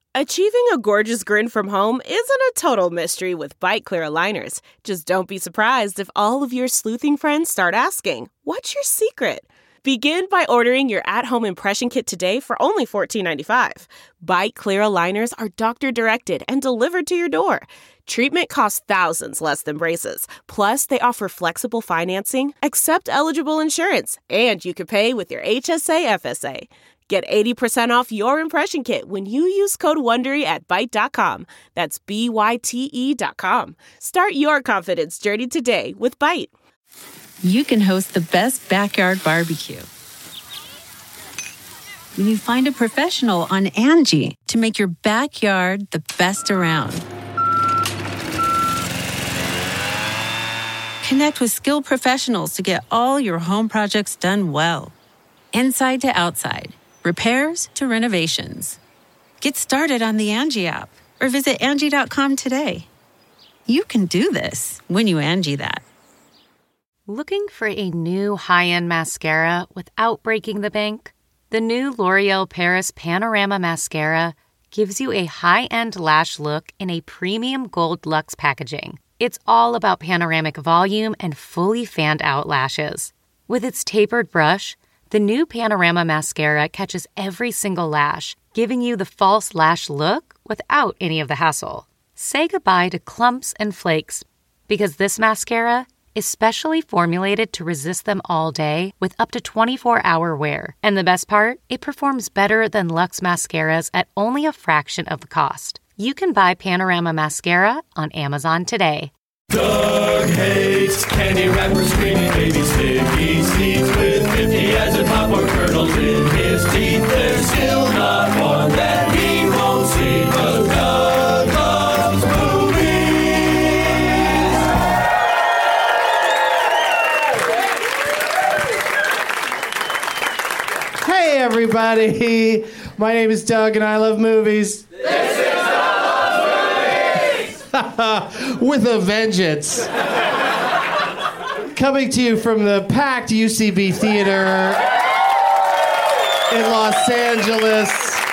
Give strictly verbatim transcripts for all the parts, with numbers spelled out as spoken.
Achieving a gorgeous grin from home isn't a total mystery with Byte Clear aligners. Just don't be surprised if all of your sleuthing friends start asking, "What's your secret?" Begin by ordering your at-home impression kit today for only fourteen ninety-five. Byte Clear aligners are doctor-directed and delivered to your door. Treatment costs thousands less than braces. Plus, they offer flexible financing, accept eligible insurance, and you can pay with your H S A F S A. Get eighty percent off your impression kit when you use code WONDERY at byte dot com. That's B Y T E dot com. Start your confidence journey today with Byte. You can host the best backyard barbecue when you find a professional on Angie to make your backyard the best around. Connect with skilled professionals to get all your home projects done well. Inside to outside. Repairs to renovations. Get started on the Angie app or visit Angie dot com today. You can do this when you Angie that. Looking for a new high-end mascara without breaking the bank? The new L'Oreal Paris Panorama Mascara gives you a high-end lash look in a premium gold luxe packaging. It's all about panoramic volume and fully fanned-out lashes. With its tapered brush, the new Panorama Mascara catches every single lash, giving you the false lash look without any of the hassle. Say goodbye to clumps and flakes, because this mascara is specially formulated to resist them all day with up to twenty-four hour wear. And the best part? It performs better than Luxe mascaras at only a fraction of the cost. You can buy Panorama Mascara on Amazon today. Doug hates candy wrappers, screaming baby sticky seeds with fifty as and popcorn kernels in his teeth. There's still not one that he won't see, 'cause Doug loves movies. Hey everybody, my name is Doug and I love movies. This is With a vengeance. Coming to you from the packed U C B Theater in Los Angeles.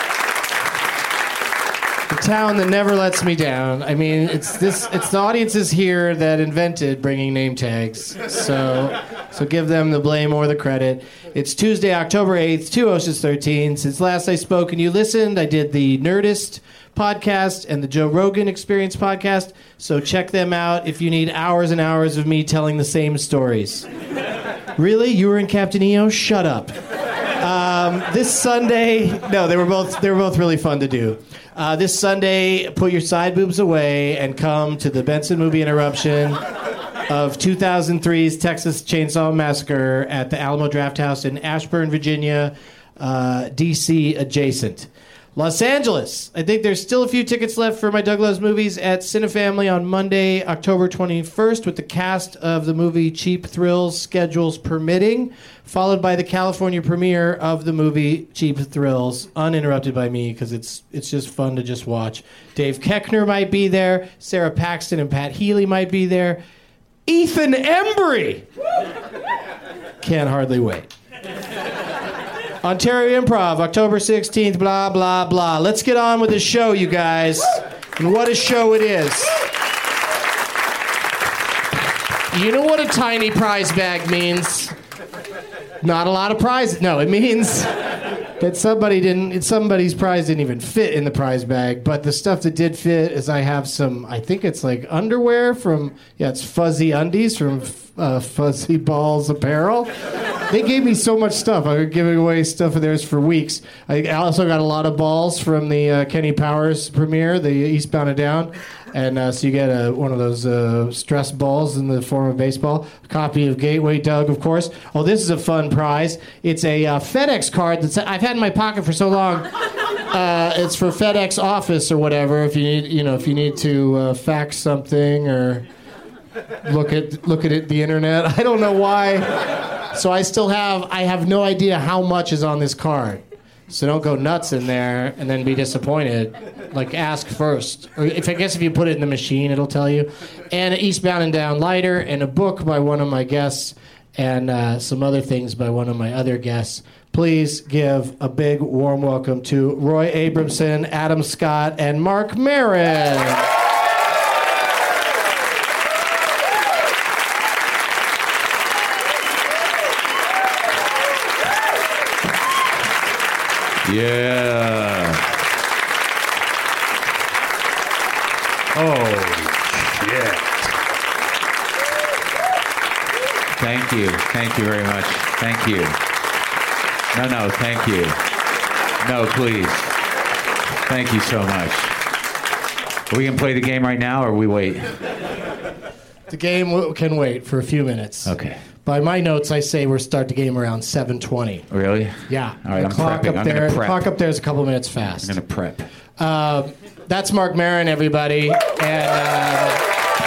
The town that never lets me down. I mean, it's this it's the audiences here that invented bringing name tags. So so give them the blame or the credit. It's Tuesday, October eighth, two Oceans thirteen. Since last I spoke and you listened, I did the Nerdist podcast and the Joe Rogan Experience podcast, so check them out if you need hours and hours of me telling the same stories. Really? You were in Captain E O? Shut up. Um, this Sunday, no, they were both they were both really fun to do. Uh, this Sunday, put your side boobs away and come to the Benson Movie Interruption of two thousand three's Texas Chainsaw Massacre at the Alamo Drafthouse in Ashburn, Virginia, uh, D C adjacent. Los Angeles. I think there's still a few tickets left for my Doug Loves Movies at Cinefamily on Monday, October twenty-first, with the cast of the movie Cheap Thrills, schedules permitting, followed by the California premiere of the movie Cheap Thrills, uninterrupted by me because it's it's just fun to just watch. Dave Koechner might be there. Sarah Paxton and Pat Healy might be there. Ethan Embry! Can't hardly wait. Ontario Improv, October sixteenth, blah, blah, blah. Let's get on with the show, you guys. And what a show it is. You know what a tiny prize bag means? Not a lot of prizes. No, it means that somebody didn't, somebody's prize didn't even fit in the prize bag. But the stuff that did fit is I have some, I think it's like underwear from, yeah, it's Fuzzy Undies from uh, Fuzzy Balls Apparel. They gave me so much stuff. I've been giving away stuff of theirs for weeks. I also got a lot of balls from the uh, Kenny Powers premiere, the Eastbound and Down. And uh, so you get a, one of those uh, stress balls in the form of baseball. A copy of Gateway Doug, of course. Oh, this is a fun prize. It's a uh, FedEx card that I've had in my pocket for so long. Uh, it's for FedEx office or whatever. If you need, you know, if you need to uh, fax something or look at look at it the internet. I don't know why. So I still have, I have no idea how much is on this card. So don't go nuts in there and then be disappointed. Like, ask first. Or if I guess if you put it in the machine, it'll tell you. And an Eastbound and Down lighter and a book by one of my guests. and uh, some other things by one of my other guests. Please give a big warm welcome to Roy Abramson, Adam Scott, and Marc Maron. Yeah. Oh, shit. Thank you. Thank you very much. Thank you. No, no, thank you. No, please. Thank you so much. Are we going to play the game right now, or we wait? The game w- can wait for a few minutes. Okay. By my notes, I say we'll start the game around seven twenty. Really? Yeah. All right, the I'm clock prepping. Up I'm there, gonna the prep. clock up there is a couple minutes fast. I'm going to prep. Uh, that's Marc Maron, everybody. And uh,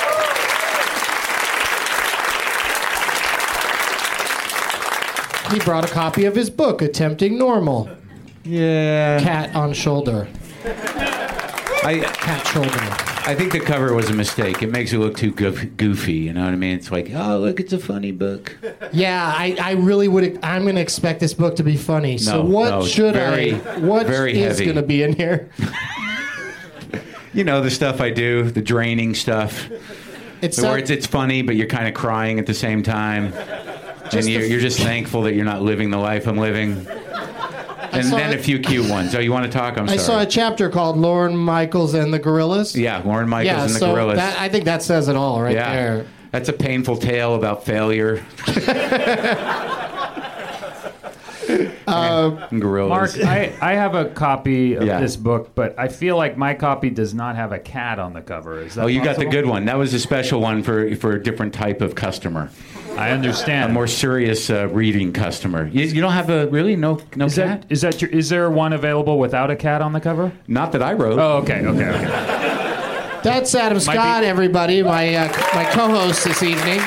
he brought a copy of his book, Attempting Normal. Yeah. Cat on shoulder. I Cat shoulder. I think the cover was a mistake. It makes it look too goof- goofy, you know what I mean? It's like, oh, look, it's a funny book. Yeah, I, I really would. I'm going to expect this book to be funny. So No, what no, should very, I? What very is heavy. going to be in here? You know, the stuff I do, the draining stuff. It's Where not, it's, it's funny, but you're kind of crying at the same time. Just and the you're, f- you're just thankful that you're not living the life I'm living. And saw then it- a few cute ones. Oh, you want to talk? I'm I sorry. saw a chapter called Lorne Michaels and the Gorillas. Yeah, Lauren Michaels yeah, and the so Gorillas. that, I think that says it all right yeah. there. That's a painful tale about failure. Um, and gorillas. Mark, I, I have a copy of Yeah. this book, but I feel like my copy does not have a cat on the cover. Is that Oh, you got the possible? good one. That was a special one for for a different type of customer, I understand. a more serious uh, reading customer. You, you don't have a really no no is cat? that is that your, is there one available without a cat on the cover? Not that I wrote. Oh, okay, okay, okay. That's Adam Scott, be- everybody, my uh, my co-host this evening.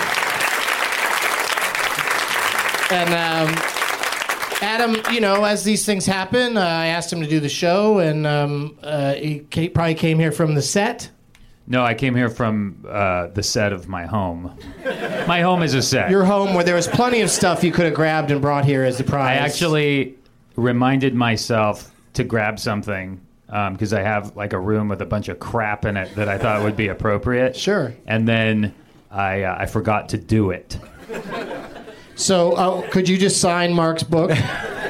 And um, Adam, you know, as these things happen, uh, I asked him to do the show, and um, uh, he ca- probably came here from the set. No, I came here from uh, the set of my home. My home is a set. Your home, where there was plenty of stuff you could have grabbed and brought here as a I prize. actually reminded myself to grab something because I have like a room with a bunch of crap in it that I thought would be appropriate. Sure. And then I uh, I forgot to do it. So, uh, could you just sign Mark's book? I've,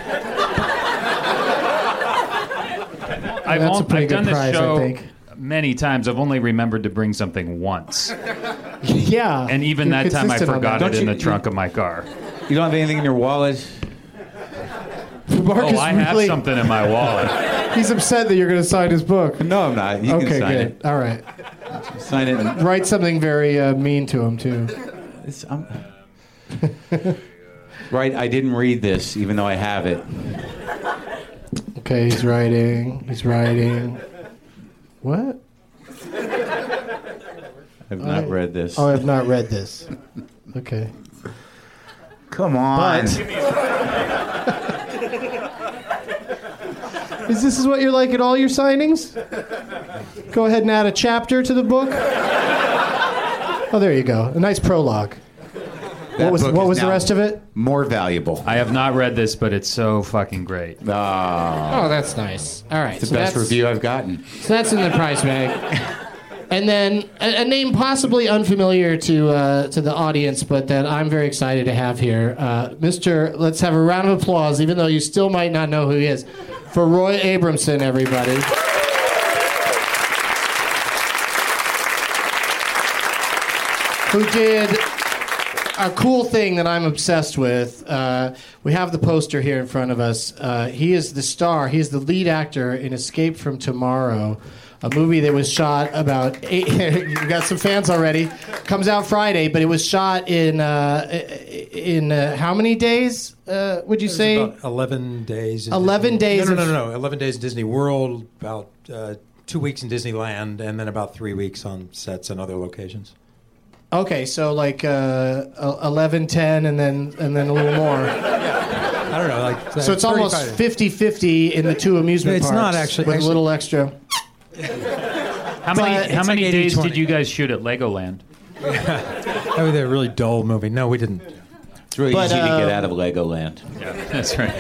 That's a on- pretty I've done good this prize, I show think. many times. I've only remembered to bring something once, Yeah. and even You're that time I consistent on forgot that. it in you- the trunk of my car. You don't have anything in your wallet? Mark Oh, is I have really, something in my wallet. He's upset that you're going to sign his book. No, I'm not. You Okay, can sign good. All right. it. Sign it. And, Write something very uh, mean to him, too. it's, I'm, right, I didn't read this, even though I have it. Okay, he's writing. He's writing. What? I've not I- read this. Oh, I have not read this. Okay. Come on. Is this is what you're like at all your signings? Go ahead and add a chapter to the book. Oh, there you go. A nice prologue. That What was book what is was the now rest of it? More valuable. I have not read this, but it's so fucking great. Ah, Oh, that's nice. All right. the so best that's, review I've gotten. So that's in the prize bag. And then a, a name possibly unfamiliar to uh, to the audience, but that I'm very excited to have here. Uh, Mister Let's have a round of applause, even though you still might not know who he is, for Roy Abramson, everybody. Who did a cool thing that I'm obsessed with. Uh, we have the poster here in front of us. Uh, he is the star. He is the lead actor in Escape from Tomorrow, a movie that was shot about eight. You got some fans already. Comes out Friday, but it was shot in uh, in uh, how many days? Uh, would you It was say? about eleven days. in eleven Disney- days No, no, of- no, no, no. eleven days in Disney World, about uh, two weeks in Disneyland, and then about three weeks on sets and other locations. Okay, so like uh, eleven, ten, and then and then a little more. I don't know, like uh, So it's almost thirty-five. fifty-fifty in the two amusement It's parks. not actually- with a actually- little extra. How many But how it's many like days eighty did you guys shoot at Legoland? That was a really dull movie. No, we didn't. It's really But, easy to get uh, out of Legoland. Yeah, that's right.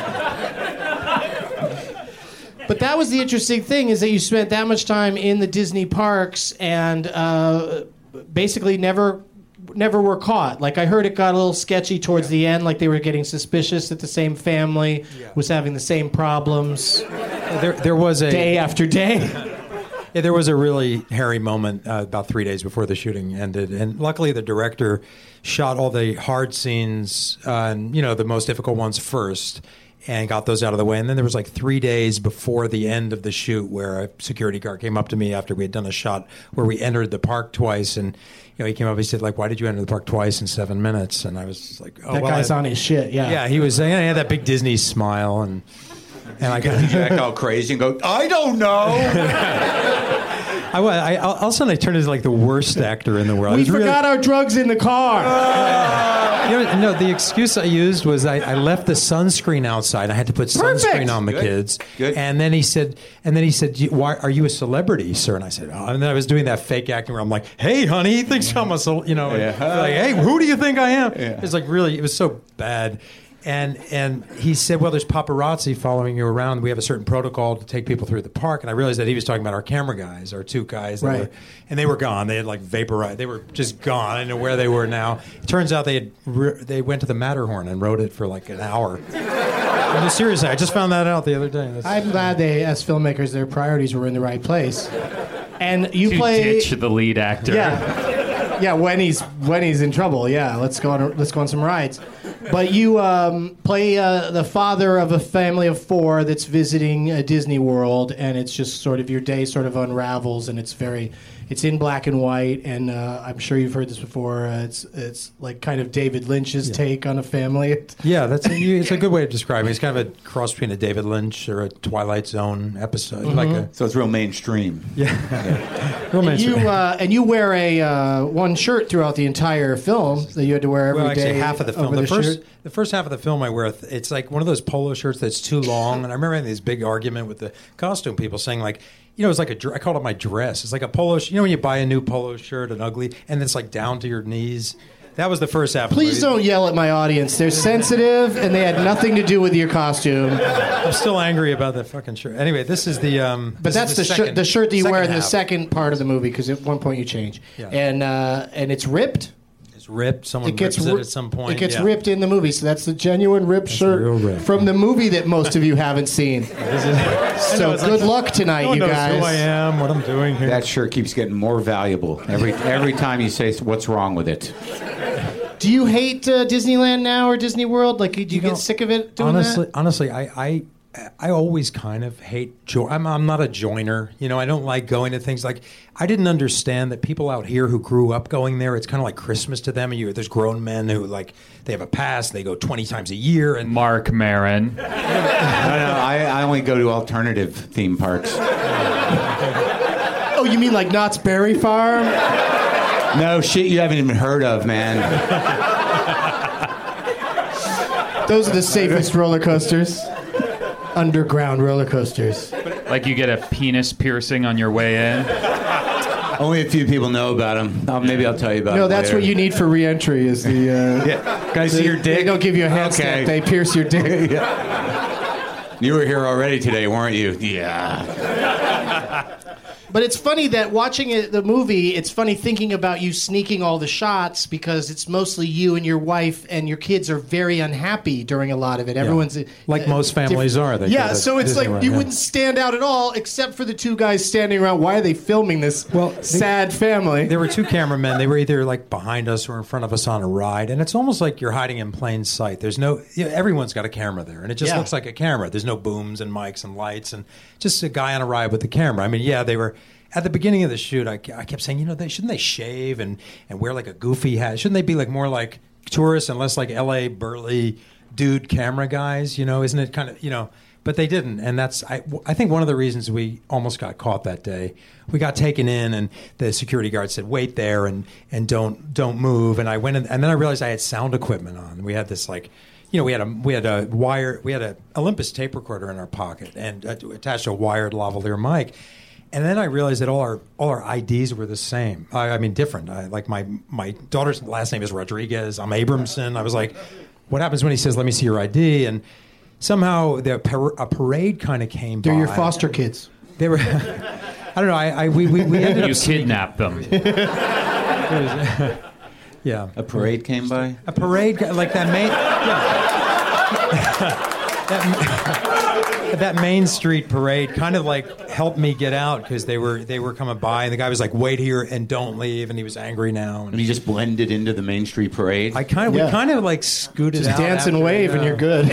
But that was the interesting thing, is that you spent that much time in the Disney parks and uh, basically never never were caught. Like, I heard it got a little sketchy towards yeah. the end, like they were getting suspicious that the same family yeah. was having the same problems there, there was a day after day. Yeah, there was a really hairy moment uh, about three days before the shooting ended, and luckily the director shot all the hard scenes, uh, and you know, the most difficult ones first, and got those out of the way. And then there was like three days before the end of the shoot where a security guard came up to me after we had done a shot where we entered the park twice, and you know, he came up, he said, like, why did you enter the park twice in seven minutes? And I was like, oh, that well, guy's I, on his shit, yeah. Yeah, he was saying, he had that big Disney smile, and and I got Jack all crazy and go, I don't know. I, I, all of a sudden I turned into like the worst actor in the world. We really... forgot our drugs in the car. Uh, you know, no, the excuse I used was I, I left the sunscreen outside. I had to put Perfect. sunscreen on the Good. kids. Good. And then he said, and then he said, "Why are you a celebrity, sir?" And I said, "Oh." And then I was doing that fake acting where I'm like, "Hey, honey, he thinks I'm a, cel-, you know, Yeah. like, hey, who do you think I am?" Yeah. It's like really, it was so bad. And and he said, well, there's paparazzi following you around. We have a certain protocol to take people through the park. And I realized that he was talking about our camera guys, our two guys. That Right. were, and they were gone. They had like vaporized. They were just gone. I don't know where they were now. It turns out they had re- they went to the Matterhorn and rode it for like an hour. I'm just seriously, I just found that out the other day. That's, I'm glad they, as filmmakers, their priorities were in the right place. And you To play... ditch the lead actor. Yeah, yeah. When he's when he's in trouble, yeah. Let's go on. Let's go on some rides. But you um, play uh, the father of a family of four that's visiting uh, Disney World, and it's just sort of your day sort of unravels, and it's very, it's in black and white, and uh, I'm sure you've heard this before. Uh, it's it's like kind of David Lynch's Yeah. take on a family. yeah, that's a, it's a good way of describing it. It's kind of a cross between a David Lynch or a Twilight Zone episode. Mm-hmm. Like a, So it's real mainstream. yeah. Real You mainstream. uh, and you wear a uh, one shirt throughout the entire film that you had to wear every day. Well, actually, half of the film. over The, the first, shirt. the first half of the film, I wear. Th- it's like one of those polo shirts that's too long, and I remember having this big argument with the costume people, saying like, you know, it's like a. dr- I called it my dress. It's like a polo. Sh- you know, when you buy a new polo shirt, an ugly, and it's like down to your knees. That was the first half. Please don't yell at my audience. They're sensitive, and they had nothing to do with your costume. I'm still angry about that fucking shirt. Anyway, this is the. Um, But this that's is the, the, shirt, second, the shirt that you wear in the half. second part of the movie, because at one point you change, Yeah. and uh, and it's ripped. It's ripped. Someone It gets rips it ri- at some point. It gets yeah. ripped in the movie, so that's the genuine ripped That's shirt a real rip. from the movie that most of you haven't seen. So it's good like- luck tonight, No one you knows guys. who I am, what I'm doing here. That shirt keeps getting more valuable every every time you say what's wrong with it. Do you hate uh, Disneyland now or Disney World? Like, do you, You get know, sick of it doing honestly, that? honestly, I, I, I always kind of hate. Jo- I'm, I'm not a joiner. You know, I don't like going to things like. I didn't understand that people out here who grew up going there. It's kind of like Christmas to them. And you, there's grown men who like they have a pass. They go twenty times a year. And Mark Maron. No, no, I, I only go to alternative theme parks. Oh, you mean like Knott's Berry Farm? No shit you haven't even heard of, man. Those are the safest roller coasters. Underground roller coasters. Like you get a penis piercing on your way in. Only a few people know about them. Oh, maybe I'll tell you about. No, it that's later. what you need for re-entry. Is the uh, Yeah. Can I see your dick? They don't give you a hand Okay. step. They pierce your dick. You were here already today, weren't you? Yeah. But it's funny that watching it, the movie, it's funny thinking about you sneaking all the shots, because it's mostly you and your wife, and your kids are very unhappy during a lot of it. Everyone's Like uh, most families diff- are, they yeah, go to so it's like Disneyland, you yeah. wouldn't stand out at all, except for the two guys standing around. Why are they filming this Well, they- sad family? There were two cameramen. They were either like behind us or in front of us on a ride, and it's almost like you're hiding in plain sight. There's no, you know, everyone's got a camera there, and it just Yeah. looks like a camera. There's no booms and mics and lights, and just a guy on a ride with the camera. I mean, yeah, they were. At the beginning of the shoot, I, I kept saying, you know, they shouldn't they shave and, and wear like a goofy hat? Shouldn't they be like more like tourists and less like L A burly dude camera guys? You know, isn't it kind of, you know? But they didn't, and that's I, I think one of the reasons we almost got caught that day. We got taken in, and the security guard said, "Wait there and and don't don't move." And I went in, and then I realized I had sound equipment on. We had this like. You know, we had a we had a wire we had a Olympus tape recorder in our pocket and uh, attached to a wired lavalier mic. And then I realized that all our all our I Ds were the same. I, I mean, different. I, like my my daughter's last name is Rodriguez. I'm Abramson. I was like, what happens when he says, "Let me see your I D"? And somehow the par- a parade kind of came. They're by. your foster kids. They were. I don't know. I, I we, we we ended You up sneaking- kidnapped them. Yeah, A parade came by? a parade like that main. Yeah. that, that Main Street parade kind of like helped me get out because they were they were coming by and the guy was like, "Wait here and don't leave," and he was angry now. And you just blended into the Main Street parade? I kind of Yeah. we kind of like scooted Just out. dance and after, wave, and yeah. you're good.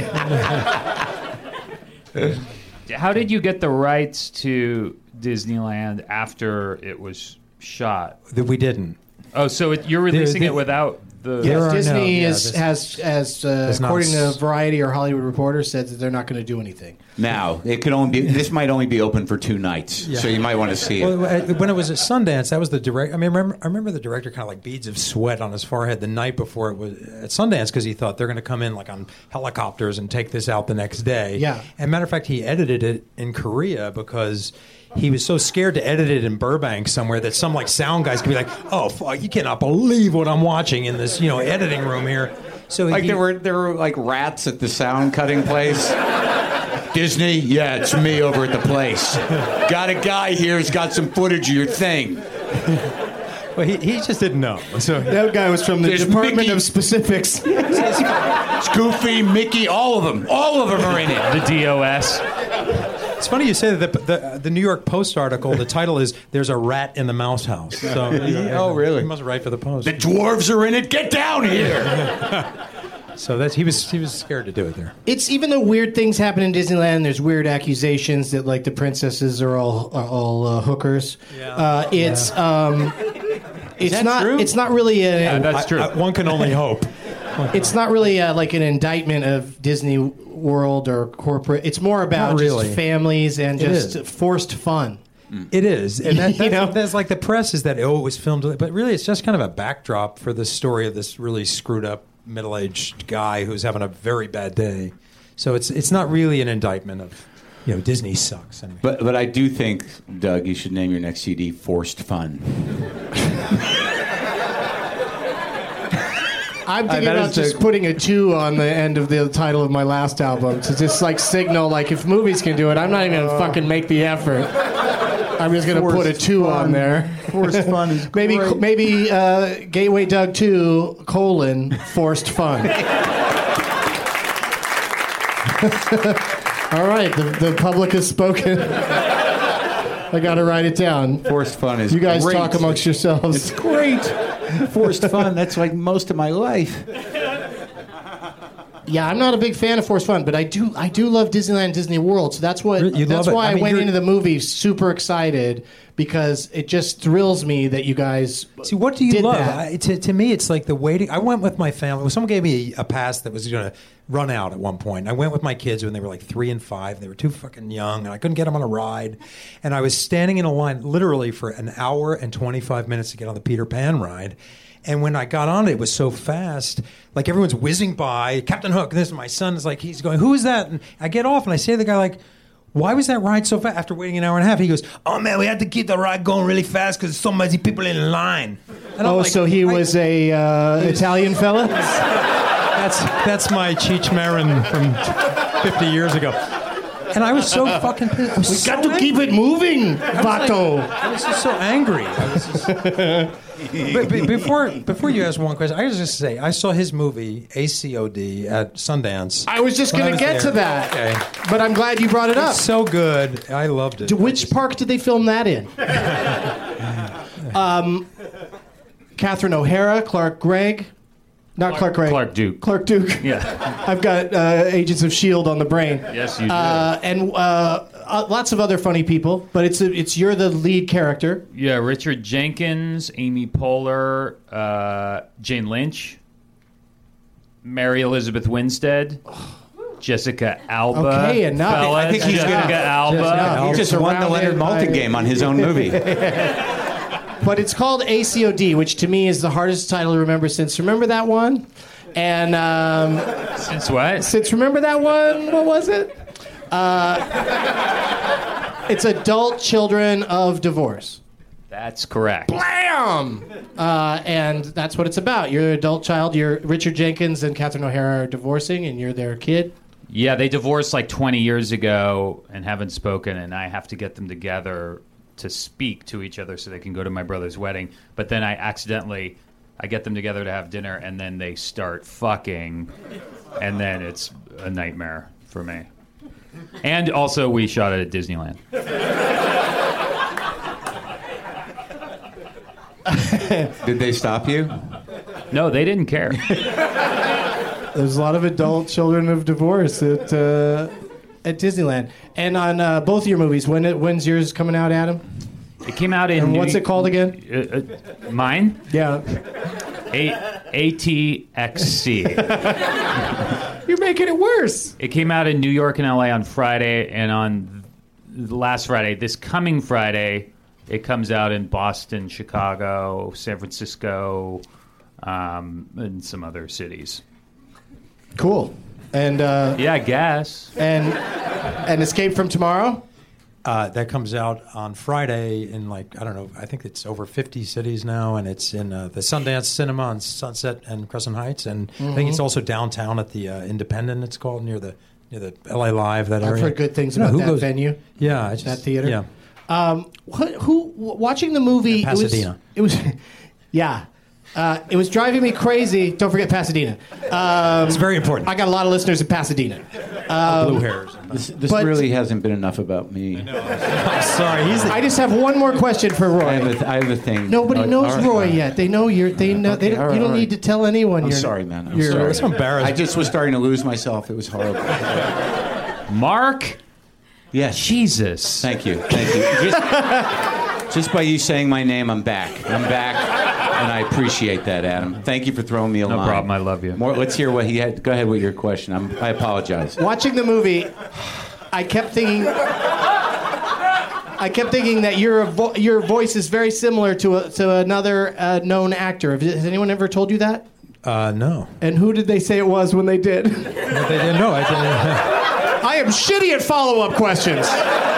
How did you get the rights to Disneyland after it was shot? That we didn't. Oh, so it, you're releasing the- it without the... There Yes, are no- Disney yeah, is, this- has, has uh, There's not according to s- Variety or Hollywood Reporter, said that they're not going to do anything. Now, it could only be, this might only be open for two nights, Yeah. so you might want to see it. Well, uh, when it was at Sundance, that was the direct. I mean, I remember, I remember the director kind of like beads of sweat on his forehead the night before it was at Sundance because he thought they're going to come in like on helicopters and take this out the next day. Yeah. And matter of fact, he edited it in Korea because he was so scared to edit it in Burbank somewhere that some like sound guys could be like, "Oh, fuck, you cannot believe what I'm watching in this, you know, editing room here." So Like he, there were there were like rats at the sound cutting place. Disney, yeah, it's me over at the place. Got a guy here who's got some footage of your thing. well, he, he just didn't know. So That guy was from the There's Department Mickey. of Specifics. It's Goofy, Mickey, all of them, all of them are in it. The D O S. it's funny you say that the, the the New York Post article. The title is "There's a rat in the mouse house." So, Oh, really? He must write for the Post. The dwarves are in it. Get down here. So that's he was he was scared to do it there. It's even though weird things happen in Disneyland. There's weird accusations that like the princesses are all are all uh, hookers. Yeah. Uh, it's um, it's that not true? it's not really a, Yeah, that's true. I- I- one can only hope. it's not really uh like an indictment of Disney World or corporate. It's more about Not really. just families and It just is. forced fun. It is, and that, You that's, know? that's like the press is that oh it was filmed, but really it's just kind of a backdrop for the story of this really screwed up middle-aged guy who's having a very bad day. So it's it's not really an indictment of you know Disney sucks. Anyway. But but I do think, Doug, you should name your next C D "Forced Fun." I'm thinking that about is just the- putting a two on the end of the title of my last album to just like signal like if movies can do it, I'm not even gonna fucking make the effort. I'm just gonna put a two on there. Forced Fun is Maybe great. maybe uh, Gateway Doug two colon forced fun. All right, the, the public has spoken. I got to write it down. Forced Fun is You guys great. talk amongst yourselves. It's great. Forced Fun. That's like most of my life. Yeah, I'm not a big fan of forced fun, but I do I do love Disneyland, Disney World. So that's what You that's love it. why I I, mean, went you're- into the movie super excited because it just thrills me that you guys See, what do you did love? that. I, to, to me, it's like the waiting. I went with my family. Well, someone gave me a, a pass that was going to run out at one point. I went with my kids when they were like three and five. They were too fucking young, and I couldn't get them on a ride. And I was standing in a line literally for an hour and twenty-five minutes to get on the Peter Pan ride. And when I got on it, it was so fast. Like everyone's whizzing by. Captain Hook. And this my son is like, he's going, "Who is that?" And I get off and I say to the guy like, "Why was that ride so fast?" After waiting an hour and a half, he goes, "Oh man, we had to keep the ride going really fast because so many people in line." And I'm Oh, like, so he I- was a uh, Italian fella? That's that's my Cheech Marin from fifty years ago. And I was so fucking pissed. I was We so got to angry. keep it moving, Vato. I was just so angry. I was just... but, but before before you ask one question, I was just say I saw his movie A C O D at Sundance. I was just when going I to was get to there. that. Okay. But I'm glad you brought it up. It's so good. I loved it. Which park did they film that in? um, Catherine O'Hara, Clark Gregg. Not Clark, Gregg. Clark Duke. Clark Duke. Yeah. I've got uh, Agents of S H I E L D on the brain. Yes, you do. Uh, and uh, uh, lots of other funny people, but it's it's you're the lead character. Yeah, Richard Jenkins, Amy Poehler, uh, Jane Lynch, Mary Elizabeth Winstead, Jessica Alba. Okay, enough. Fella, I think he's Jessica gonna- Alba. Jessica- He just won the Leonard Surrounded Maltin by- game on his own movie. But it's called A C O D, which to me is the hardest title to remember since remember that one, and um, Since what? since remember that one, what was it? Uh, it's adult children of divorce. That's correct. Blam! Uh, and that's what it's about. You're an adult child. You're Richard Jenkins and Catherine O'Hara are divorcing, and you're their kid. Yeah, they divorced like twenty years ago and haven't spoken, and I have to get them together to speak to each other so they can go to my brother's wedding. But then I accidentally, I get them together to have dinner, and then they start fucking, and then it's a nightmare for me. And also, we shot it at Disneyland. Did they stop you? No, they didn't care. There's a lot of adult children of divorce at uh, at Disneyland. And on uh, both of your movies, when it, when's yours coming out, Adam? It came out in... And New- what's it called again? Uh, uh, mine? Yeah. A T X C. You're making it worse. It came out in New York and L A on Friday, and on th- last Friday, this coming Friday, it comes out in Boston, Chicago, San Francisco, um, and some other cities. Cool. And uh, yeah, I guess. And and Escape from Tomorrow? Uh, that comes out on Friday in like, I don't know, I think it's over fifty cities now, and it's in uh, the Sundance Cinema on Sunset and Crescent Heights, and mm-hmm. I think it's also downtown at the uh, Independent, it's called, near the near the L A Live, that area. I've heard good things you know, about who that goes, venue. Yeah. I just, that theater. Yeah. Um, who, who watching the movie? In Pasadena. It was, it was yeah. Uh, it was driving me crazy. Don't forget Pasadena. Um, it's very important. I got a lot of listeners in Pasadena. Um, Blue hairs. This, this but, really hasn't been enough about me. I'm sorry. He's the, I just have one more question for Roy. I have a, th- I have a thing. Nobody Uh, knows all right, Roy all right. yet. They know you're. They know. Okay, they don't, all right, you don't all right. need to tell anyone. I'm you're, sorry, man. I'm you're, sorry. It's embarrassing. I just was starting to lose myself. It was horrible. Mark? Yes. Jesus. Thank you. Thank you. Just, just by you saying my name, I'm back. I'm back, and I appreciate that, Adam. Thank you for throwing me a No line. problem. I love you. More, let's hear what he had. Go ahead with your question. I'm, I apologize. Watching the movie, I kept thinking. I kept thinking that your vo- your voice is very similar to a, to another uh, known actor. Has anyone ever told you that? Uh, no. And who did they say it was when they did? But they didn't know. I didn't. I am shitty at follow-up questions.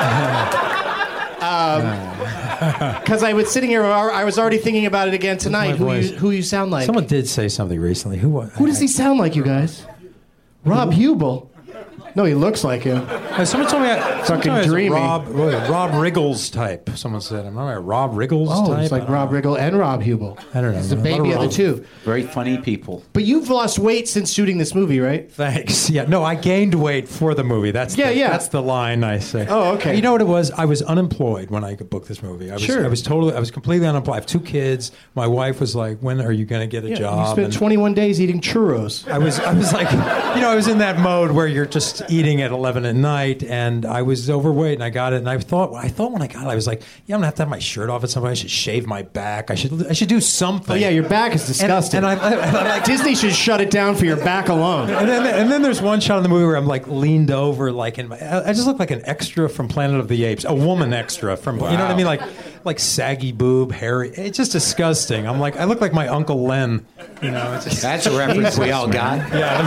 Because um, I was sitting here, I was already thinking about it again tonight. Who you, who you sound like? Someone did say something recently. Who? Who does he sound like, you guys? Rob Hubel. No, he looks like him. Uh, someone told me I, Fucking told me I was a dreamy. Rob, what, Rob Riggles type. Someone said, "Am I a Rob Riggles Oh, type?" it's like I don't Rob know. Riggle and Rob Hubel. I don't know. It's the A lot of baby of the Rob. two. Very funny people. But you've lost weight since shooting this movie, right? Thanks. Yeah. No, I gained weight for the movie. That's Yeah, the, yeah. That's the line I say. Oh, okay. You know what it was? I was unemployed when I booked this movie. I was, Sure. I was totally. I was completely unemployed. I have two kids. My wife was like, "When are you going to get a Yeah, job?" you spent And twenty-one days eating churros. I was. I was like, you know, I was in that mode where you're just eating at eleven at night, and I was overweight, and I got it. And I thought, I thought when I got it, I was like, yeah, I'm gonna have to have my shirt off at some point. I should shave my back. I should. I should do something. Oh, yeah, your back is And, disgusting. and I, I, and I like. Disney should shut it down for your back alone. And then, and then there's one shot in the movie where I'm like leaned over, like in my, I I just look like an extra from Planet of the Apes, a woman extra from, you know what I mean, like like saggy boob, hairy. It's just disgusting. I'm like, I look like my Uncle Len. You know, it's just, That's a reference we all got.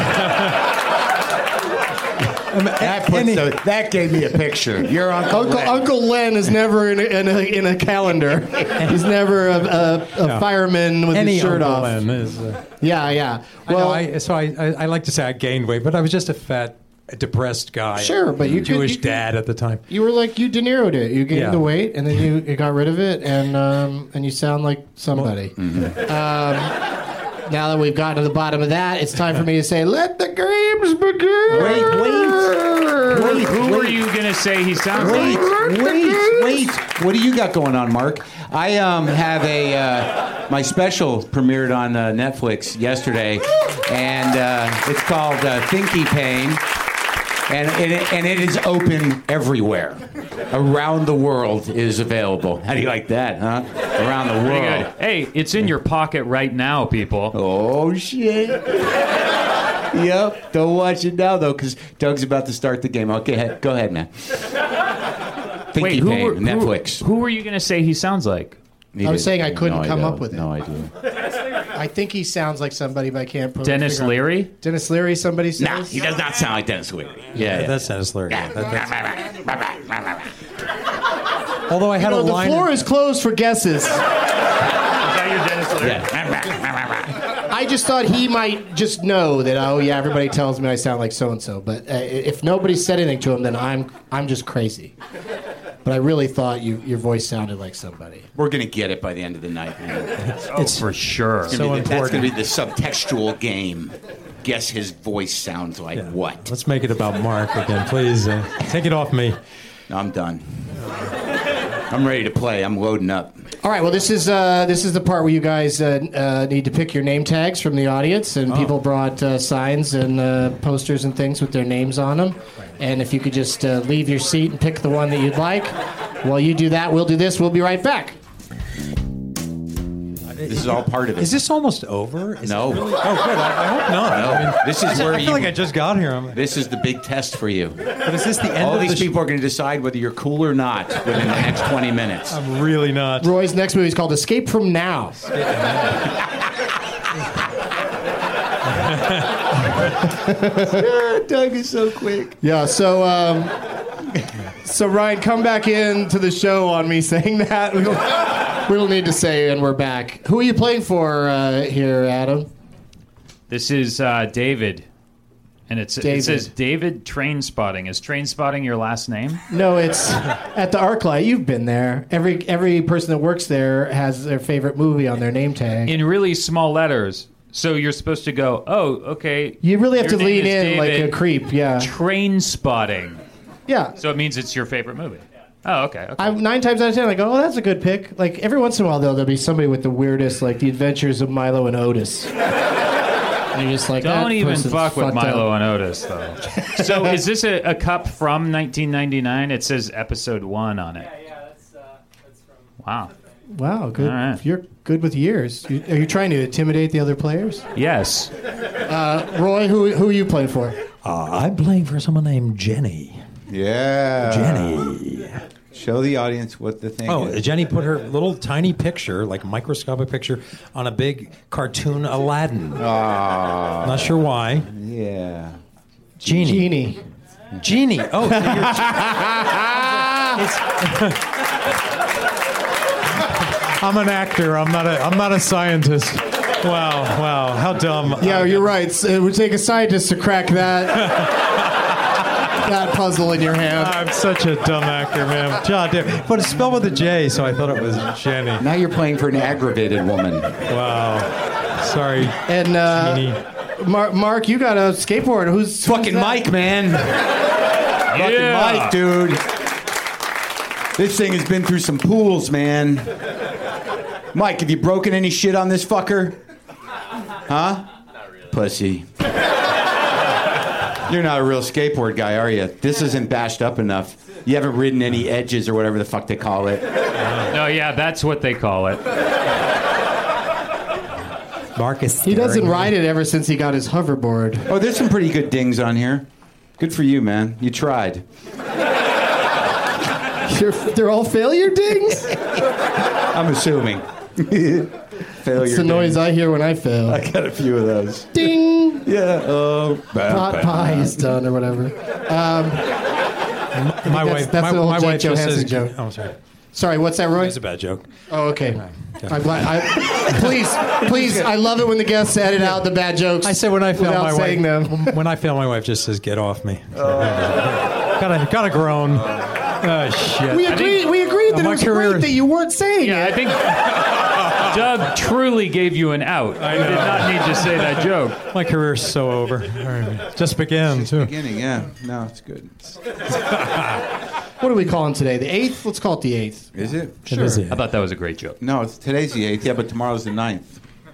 That, puts Any- the, that gave me a picture. Your Uncle Uncle Len. Uncle Len is never in a, in a, in a calendar. He's never a, a, a No. fireman with any his shirt Uncle off. Len is. Uh, Yeah, yeah. I know, Well, I, so I, I, I like to say I gained weight, but I was just a fat, depressed guy. Sure, but you could- Jewish you could- dad at the time. you were like you De Niro did. You gained Yeah. the weight, and then you, you got rid of it, and um, and you sound like somebody. Um, now that we've gotten to the bottom of that, it's time for me to say, "Let the games begin." Wait, wait. Wait, Who wait. were you going to say he sounds Wait, like? wait, wait. What do you got going on, Mark? I um, have a, uh, my special premiered on uh, Netflix yesterday, and uh, it's called uh, Thinky Pain, and it, and it is open everywhere. Around the world is available. How do you like that, huh? Around the Pretty world. good. Hey, it's in your pocket right now, people. Oh, shit. Yep. Don't watch it now, though, because Doug's about to start the game. Okay, go ahead, man. Thinky Wait, who Pain, were, who, Netflix. who were you going to say he sounds like? He I was did. saying I couldn't No come idea. up with it. No idea. I think he sounds like somebody, but I can't put Dennis figure out- Leary? Dennis Leary, somebody says. Nah, he does not sound like Dennis Leary. Yeah, yeah. That's Dennis Leary. That- that's- Although I had You know, a the line. floor is closed for guesses. Is that your Dennis Leary? I just thought he might just know that. Oh yeah, everybody tells me I sound like so and so. But uh, if nobody said anything to him, then I'm I'm just crazy. But I really thought you, your voice sounded like somebody. We're going to get it by the end of the night, man. Oh, for sure. It's gonna be the- That's going to be the subtextual game. Guess his voice sounds like Yeah. what? Let's make it about Mark again, please. Uh, take it off me. No, I'm done. I'm ready to play. I'm loading up. All right. Well, this is uh, this is the part where you guys uh, uh, need to pick your name tags from the audience, and Oh. people brought uh, signs and uh, posters and things with their names on them. And if you could just uh, leave your seat and pick the one that you'd like, while you do that, we'll do this. We'll be right back. This is all part of it. Is this almost over? Is No. it really? Oh, good. I, I hope not. No. I mean, This is I, where I feel you- like I just got here. I'm, This is the big test for you. but is this the end All of these the sh- people are going to decide whether you're cool or not within the next twenty minutes. I'm really not. Roy's next movie is called Escape from Now. Doug is so quick. Yeah. So, um, so Ryan, come back in to the show on me saying that. We don't, we don't need to say, and we're back. Who are you playing for uh, here, Adam? This is uh, David. And it's, David. it says David Train Spotting. Is Train Spotting your last name? No, it's at the ArcLight. You've been there. Every every person that works there has their favorite movie on their name tag. In really small letters. So you're supposed to go, oh, okay. You really have your to name lean is in like David a creep. Yeah. Train Spotting. Yeah. So it means it's your favorite movie. Oh, okay. okay. I, nine times out of ten, I go, oh, that's a good pick. Like every once in a while, though, there'll be somebody with the weirdest, like The Adventures of Milo and Otis. And you're just like, Don't that even person's fuck with fucked Milo up. and Otis, though. So is this a, a cup from nineteen ninety-nine? It says episode one on it. Yeah, yeah, that's, uh, that's from... Wow. Wow, good. All right. You're good with years. You, are you trying to intimidate the other players? Yes. Uh, Roy, who who are you playing for? Uh, I'm playing for someone named Jenny. Yeah. Jenny. Show the audience what the thing Oh, is. Jenny put her little tiny picture, like microscopic picture, on a big cartoon Aladdin. Ah, Not sure why. yeah. Genie. Genie. Genie. Oh, so you're- I'm an actor. I'm not a. I'm not a scientist. Wow. Wow. How dumb. Yeah, you're right. It would take a scientist to crack that that puzzle in your hand. I'm such a dumb actor, man. God damn. But it's spelled with a J, so I thought it was Jenny. Now you're playing for an aggravated woman. Wow. Sorry. And uh, Genie. Mark, Mark, you got a skateboard. Who's Fucking who's that? Mike, man. Fucking Yeah. Mike, dude. This thing has been through some pools, man. Mike, have you broken any shit on this fucker? Huh? Not really. Pussy. You're not a real skateboard guy, are you? This isn't bashed up enough. You haven't ridden any edges or whatever the fuck they call it. No, yeah, that's what they call it. Marcus. He doesn't ride it ever since he got his hoverboard. Oh, there's some pretty good dings on here. Good for you, man. You tried. They're, they're all failure dings? I'm assuming. Failure. It's the noise I hear when I fail. I got a few of those. Ding! Yeah. Oh, Pot pie is done or whatever. Um, My that's- wife. that's my, an old my Jake wife just Johansson says. joke. Oh, sorry. sorry, what's that, Roy? It's a bad joke. Oh, okay. I'm glad. I, please, please. I love it when the guests edit out the bad jokes. I said when I fail without my saying wife. them. When I fail, my wife just says, "Get off me." gotta, gotta groan. Oh shit. We agreed. We agreed that My it was career great is- that you weren't saying Yeah, I it. think Doug truly gave you an out. I did not need to say that joke. My career's so over. All right. Just began too. Beginning, yeah. No, it's good. What are we calling today? The eighth? Let's call it the eighth. Is it? It is I it. thought that was a great joke. No, it's, today's the eighth. Yeah, but tomorrow's the ninth.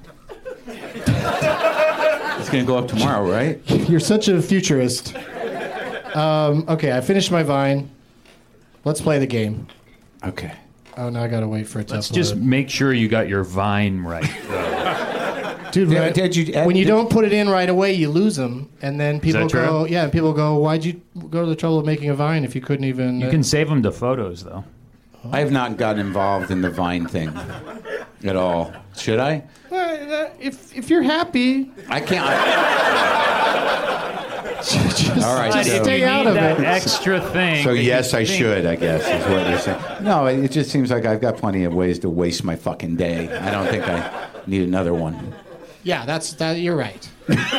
It's gonna go up tomorrow, right? You're such a futurist. Um, okay, I finished my Vine. Let's play the game. Okay. Oh, now I gotta wait for it to Let's upload. just make sure you got your Vine right. Dude, Did- when, did you- when you did- don't put it in right away, you lose them, and then people that true? go, yeah, and people go, why'd you go to the trouble of making a Vine if you couldn't even? You can save them to photos, though. I have not gotten involved in the Vine thing at all. Should I? Uh, if if you're happy, I can't. I, Just, All right, But so- if stay you out need of that it. extra thing. So that you yes, I think- should. I guess is what you're saying. No, it it just seems like I've got plenty of ways to waste my fucking day. I don't think I need another one. Yeah, that's that. You're right.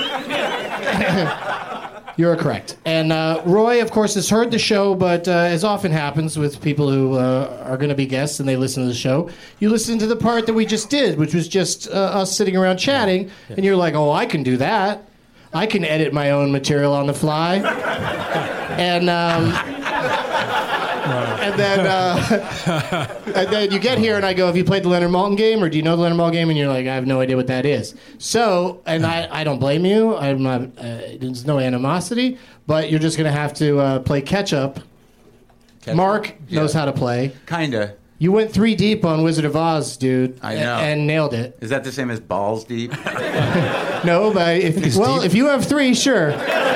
You're correct. And uh, Roy, of course, has heard the show, but uh, as often happens with people who uh, are going to be guests and they listen to the show, you listen to the part that we just did, which was just uh, us sitting around chatting, and you're like, "Oh, I can do that. I can edit my own material on the fly." and um, and then uh, and then you get here, and I go, "Have you played the Leonard Maltin game, or do you know the Leonard Maltin game?" And you're like, "I have no idea what that is." So, and I, I don't blame you. I'm not. Uh, there's no animosity, but you're just gonna have to uh, play catch up. Mark knows Yeah. how to play. Kinda. You went three deep on Wizard of Oz, dude. I a- know. and nailed it. Is that the same as balls deep? No, but if It's well, deep. if you have three, sure.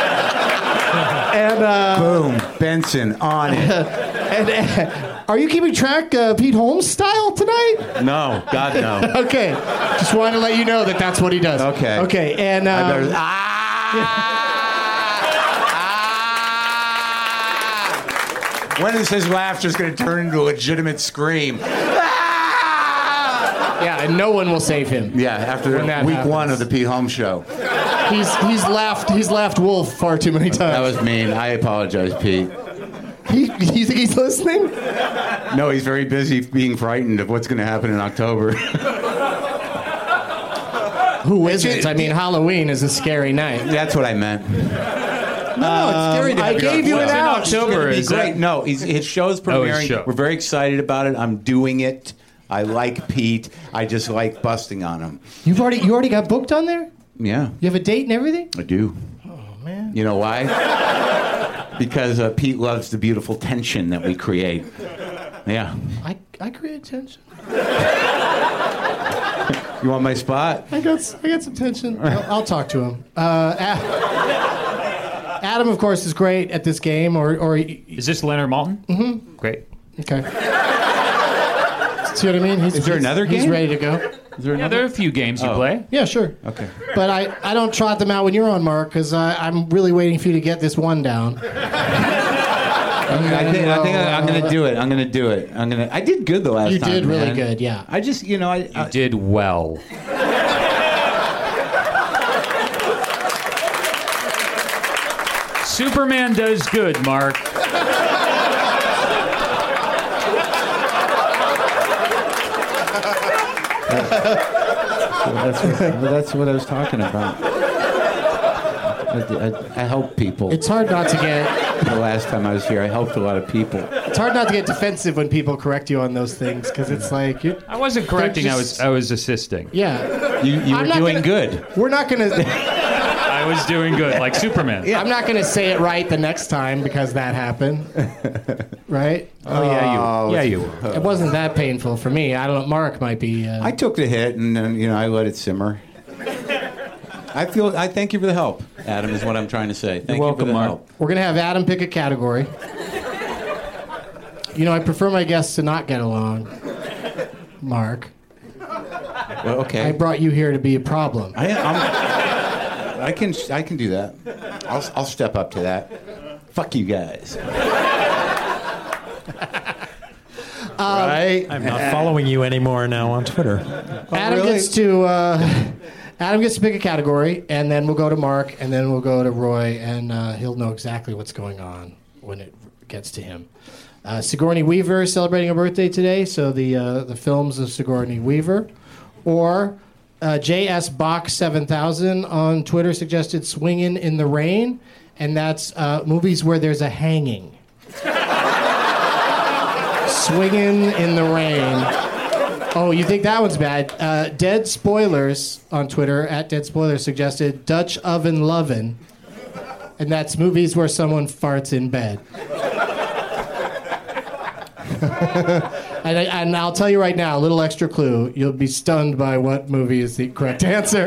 and uh, Boom, Benson on it. and uh, are you keeping track, uh, Pete Holmes style tonight? No, God no. Okay, just wanted to let you know that that's what he does. Okay. Okay, and I um, better, ah! Ah! When is his laughter going to turn into a legitimate scream? Ah! yeah, and no one will save him. Yeah, after When that week happens. one of the Pete Holmes show. He's he's laughed he's laughed wolf far too many times. That was mean. I apologize, Pete. He, you think he's listening? No, he's very busy being frightened of what's going to happen in October. Who isn't? I mean, Halloween is a scary night. That's what I meant. No, it's scary. I gave you an What's in out. October? It's Is gonna be that great. No, he's, his show's Oh, his premiering. show. We're very excited about it. I'm doing it. I like Pete. I just like busting on him. You've already you already got booked on there? Yeah, You have a date and everything? I do. Oh man. You know why? Because uh, Pete loves the beautiful tension that we create. Yeah. I I create tension. You want my spot? I got I got some tension. I'll, I'll talk to him. Uh, A- Adam, of course, is great at this game. Or or Is this Leonard Maltin? Mm-hmm. Great. okay. See what I mean? He's, Is there he's- another He's game? ready to go. Is there Yeah, there are a few games you Oh. play. Yeah, sure. Okay. But I, I don't trot them out when you're on, Mark, because I'm really waiting for you to get this one down. I think, I think I, I'm going to do it. I'm going to do it. I'm going to. I did good the last You time. did really man. good, yeah. I just, you know, I. You I did well. Superman does good, Mark. that's, what, that's what I was talking about. I, I, I helped people. It's hard not to get The last time I was here, I helped a lot of people. it's hard not to get defensive when people correct you on those things because it's like you I wasn't correcting. I was just- I was assisting. yeah. You, you I'm were not doing gonna- good. We're not gonna. I was doing good, like Superman. I'm not gonna say it right the next time because that happened, right? Oh yeah, you. Yeah, you. It wasn't that painful for me. I don't know. Mark might be. Uh, I took the hit, and then you know I let it simmer. I feel. I thank you for the help, Adam. Is what I'm trying to say. Thank welcome, you for the Mark. help. We're gonna have Adam pick a category. You know, I prefer my guests to not get along. Mark, Well, okay. I brought you here to be a problem. I, I'm, I can. I can do that. I'll. I'll step up to that. Fuck you guys. right? I'm not following you anymore now on Twitter. Adam really? gets to uh, Adam gets to pick a category, and then we'll go to Mark, and then we'll go to Roy, and uh, he'll know exactly what's going on when it gets to him. Uh, Sigourney Weaver is celebrating a birthday today, so the uh, the films of Sigourney Weaver, or uh, J S Bach seven thousand on Twitter suggested "Swingin' in the Rain," and that's uh, movies where there's a hanging. Swinging in the rain. Oh, you think that one's bad? Uh, Dead Spoilers on Twitter, at Dead Spoilers, suggested Dutch Oven Lovin'. And that's movies where someone farts in bed. and, I, and I'll tell you right now, a little extra clue. You'll be stunned by what movie is the correct answer.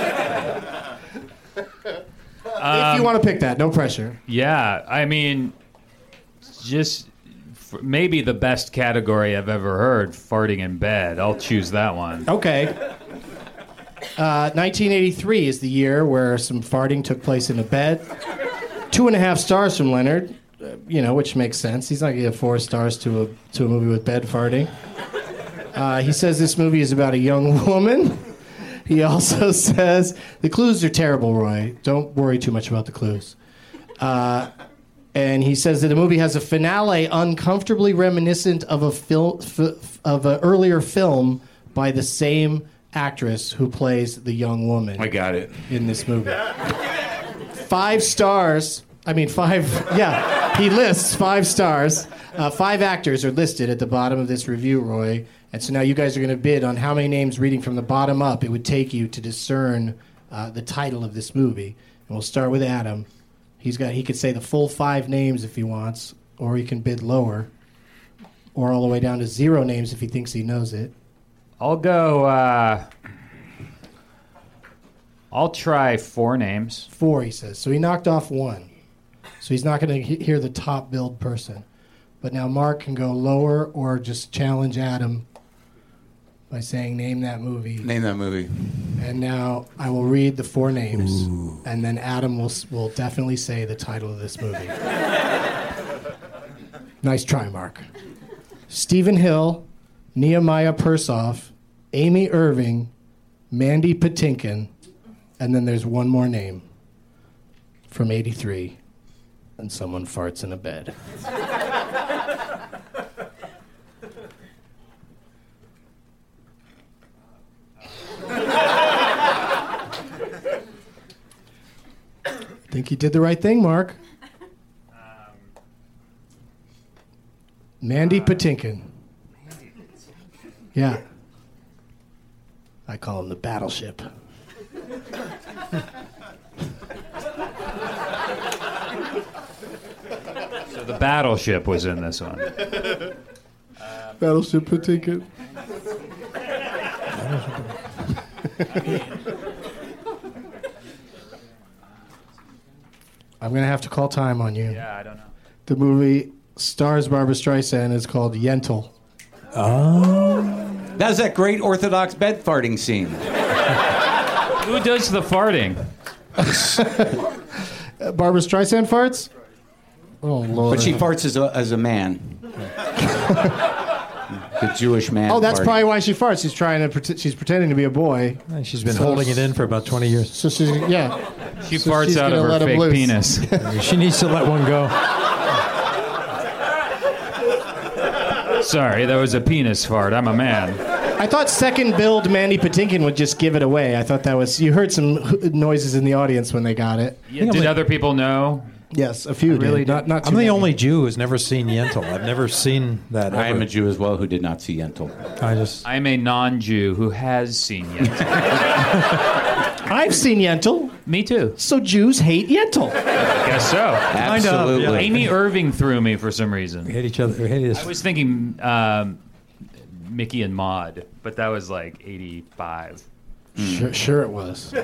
if you want to pick that, no pressure. Yeah, I mean, just f- maybe the best category I've ever heard, farting in bed. I'll choose that one. Okay. Uh, nineteen eighty-three is the year where some farting took place in a bed. two and a half stars from Leonard, uh, you know, which makes sense. He's not going to give four stars to a to a movie with bed farting. Uh, he says this movie is about a young woman. He also says the clues are terrible, Roy. Don't worry too much about the clues. Uh, and he says that the movie has a finale uncomfortably reminiscent of a fil- f- of an earlier film by the same actress who plays the young woman. I got it. In this movie. Five stars. I mean, five. Yeah, he lists five stars. Uh, five actors are listed at the bottom of this review, Roy. And so now you guys are going to bid on how many names, reading from the bottom up, it would take you to discern uh, the title of this movie. And we'll start with Adam. He's got. He could say the full five names if he wants, or he can bid lower, or all the way down to zero names if he thinks he knows it. I'll go. Uh, I'll try four names. Four, he says. So he knocked off one. So he's not going to he- hear the top billed person. But now Mark can go lower or just challenge Adam by saying, name that movie. Name that movie. And now I will read the four names, Ooh. and then Adam will will definitely say the title of this movie. Nice try, Mark. Stephen Hill, Nehemiah Persoff, Amy Irving, Mandy Patinkin, and then there's one more name from eighty-three, and someone farts in a bed. I think you did the right thing, Mark. Um, Mandy uh, Patinkin. Yeah. I call him the Battleship. So the Battleship was in this one. Uh, Battleship Patinkin. I'm going to have to call time on you. Yeah, I don't know. The movie stars Barbara Streisand is called Yentl. Oh. That's that great Orthodox bed farting scene. Who does the farting? uh, Barbara Streisand farts? Oh, Lord. But she farts as a, as a man. The Jewish man. Oh, that's farting. probably why she farts. She's trying to. Pre- she's pretending to be a boy. She's been so holding it in for about twenty years. So she's yeah. She so farts out of her fake penis. She needs to let one go. Sorry, that was a penis fart. I'm a man. I thought second build Mandy Patinkin would just give it away. I thought that was. You heard some noises in the audience when they got it. Yeah, did other people know? Yes, a few. Really? Did. Not, not too I'm the many. only Jew who's never seen Yentl. I've never seen that. I ever. am a Jew as well who did not see Yentl. I just. I'm a non-Jew who has seen Yentl. I've seen Yentl. Me too. So Jews hate Yentl. Guess so. Absolutely. Yeah. Amy Irving threw me for some reason. We hate each other. We hate us. I was thinking um, Mickey and Maude, but that was like eighty-five. Mm. Sure, sure it was.